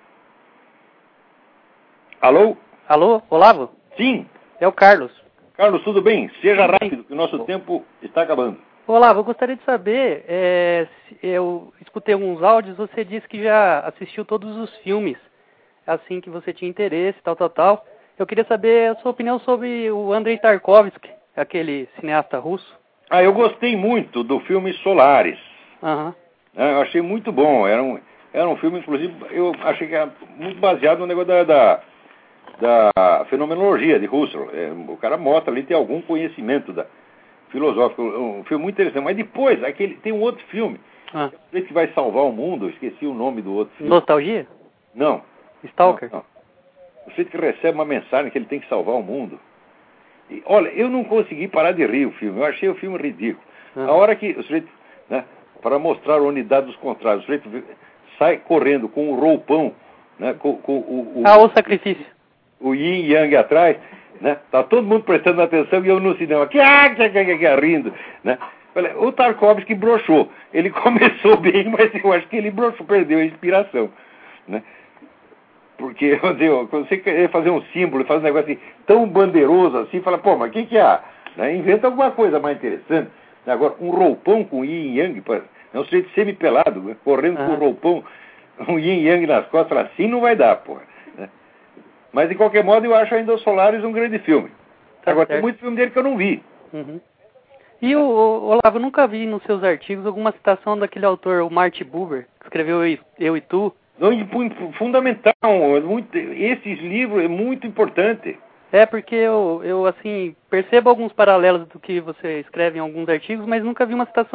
Alô? Alô, Olavo? Sim. É o Carlos. Carlos, tudo bem? Seja rápido, que o nosso tempo está acabando. Olavo, eu gostaria de saber, é, eu escutei alguns áudios, você disse que já assistiu todos os filmes, assim que você tinha interesse, tal, tal, tal. Eu queria saber a sua opinião sobre o Andrei Tarkovsky, aquele cineasta russo. Ah, eu gostei muito do filme Solaris. Aham. Uhum. Eu achei muito bom. Era um, era um filme, inclusive, eu achei que era muito baseado no negócio da, da, da fenomenologia de Husserl. É, o cara mostra ali, tem algum conhecimento da, filosófico. Um filme muito interessante. Mas depois, aquele, tem um outro filme. Ah. Esse que vai salvar o mundo, eu esqueci o nome do outro filme. Nostalgia? Não. Stalker? Não, não. O sujeito que recebe uma mensagem que ele tem que salvar o mundo. E, olha, eu não consegui parar de rir o filme. Eu achei o filme ridículo. Ah. A hora que o sujeito, né, para mostrar a unidade dos contrários, o sujeito sai correndo com o roupão, né, com, com o, o... Ah, o sacrifício. O yin e yang atrás, né? Tá todo mundo prestando atenção e eu no cinema, aqui, ah, que, que, que, que, rindo, né? O Tarkovsky broxou. Ele começou bem, mas eu acho que ele broxou, perdeu a inspiração, né? Porque quando você quer fazer um símbolo, fazer um negócio assim, tão bandeiroso assim, fala, pô, mas o que que há? Né? Inventa alguma coisa mais interessante. Agora, um roupão com yin e yang, é um sujeito semi-pelado, né? Correndo ah. com um roupão, um yin e yang nas costas, fala, assim não vai dar, pô. Né? Mas, de qualquer modo, eu acho ainda o Solaris um grande filme. Tá. Agora, certo. Tem muito filme dele que eu não vi. Uhum. E, o, o, Olavo, eu nunca vi nos seus artigos alguma citação daquele autor, o Martin Buber, que escreveu Eu, eu e Tu. Não, fundamental. Muito, esses livros é muito importante. É, porque eu, eu, assim, percebo alguns paralelos do que você escreve em alguns artigos, mas nunca vi uma citação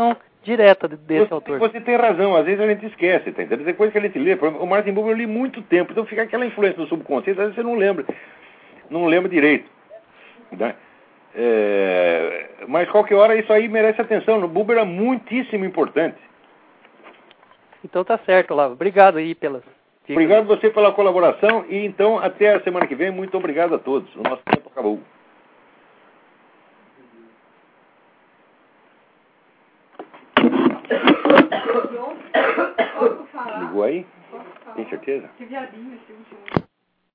direta desse você, autor. Você tem razão, às vezes a gente esquece, tá entendendo? Depois que a gente lê, o Martin Buber eu li muito tempo, então fica aquela influência no subconsciente, às vezes você não lembra, não lembra direito. Né? É, mas qualquer hora isso aí merece atenção, o Buber é muitíssimo importante. Então tá certo, Olavo. Obrigado aí pelas dicas. Obrigado você pela colaboração e então até a semana que vem, muito obrigado a todos, o nosso tempo acabou. Posso falar? Ligou aí? Posso falar? Tem certeza? Que viadinho esse último.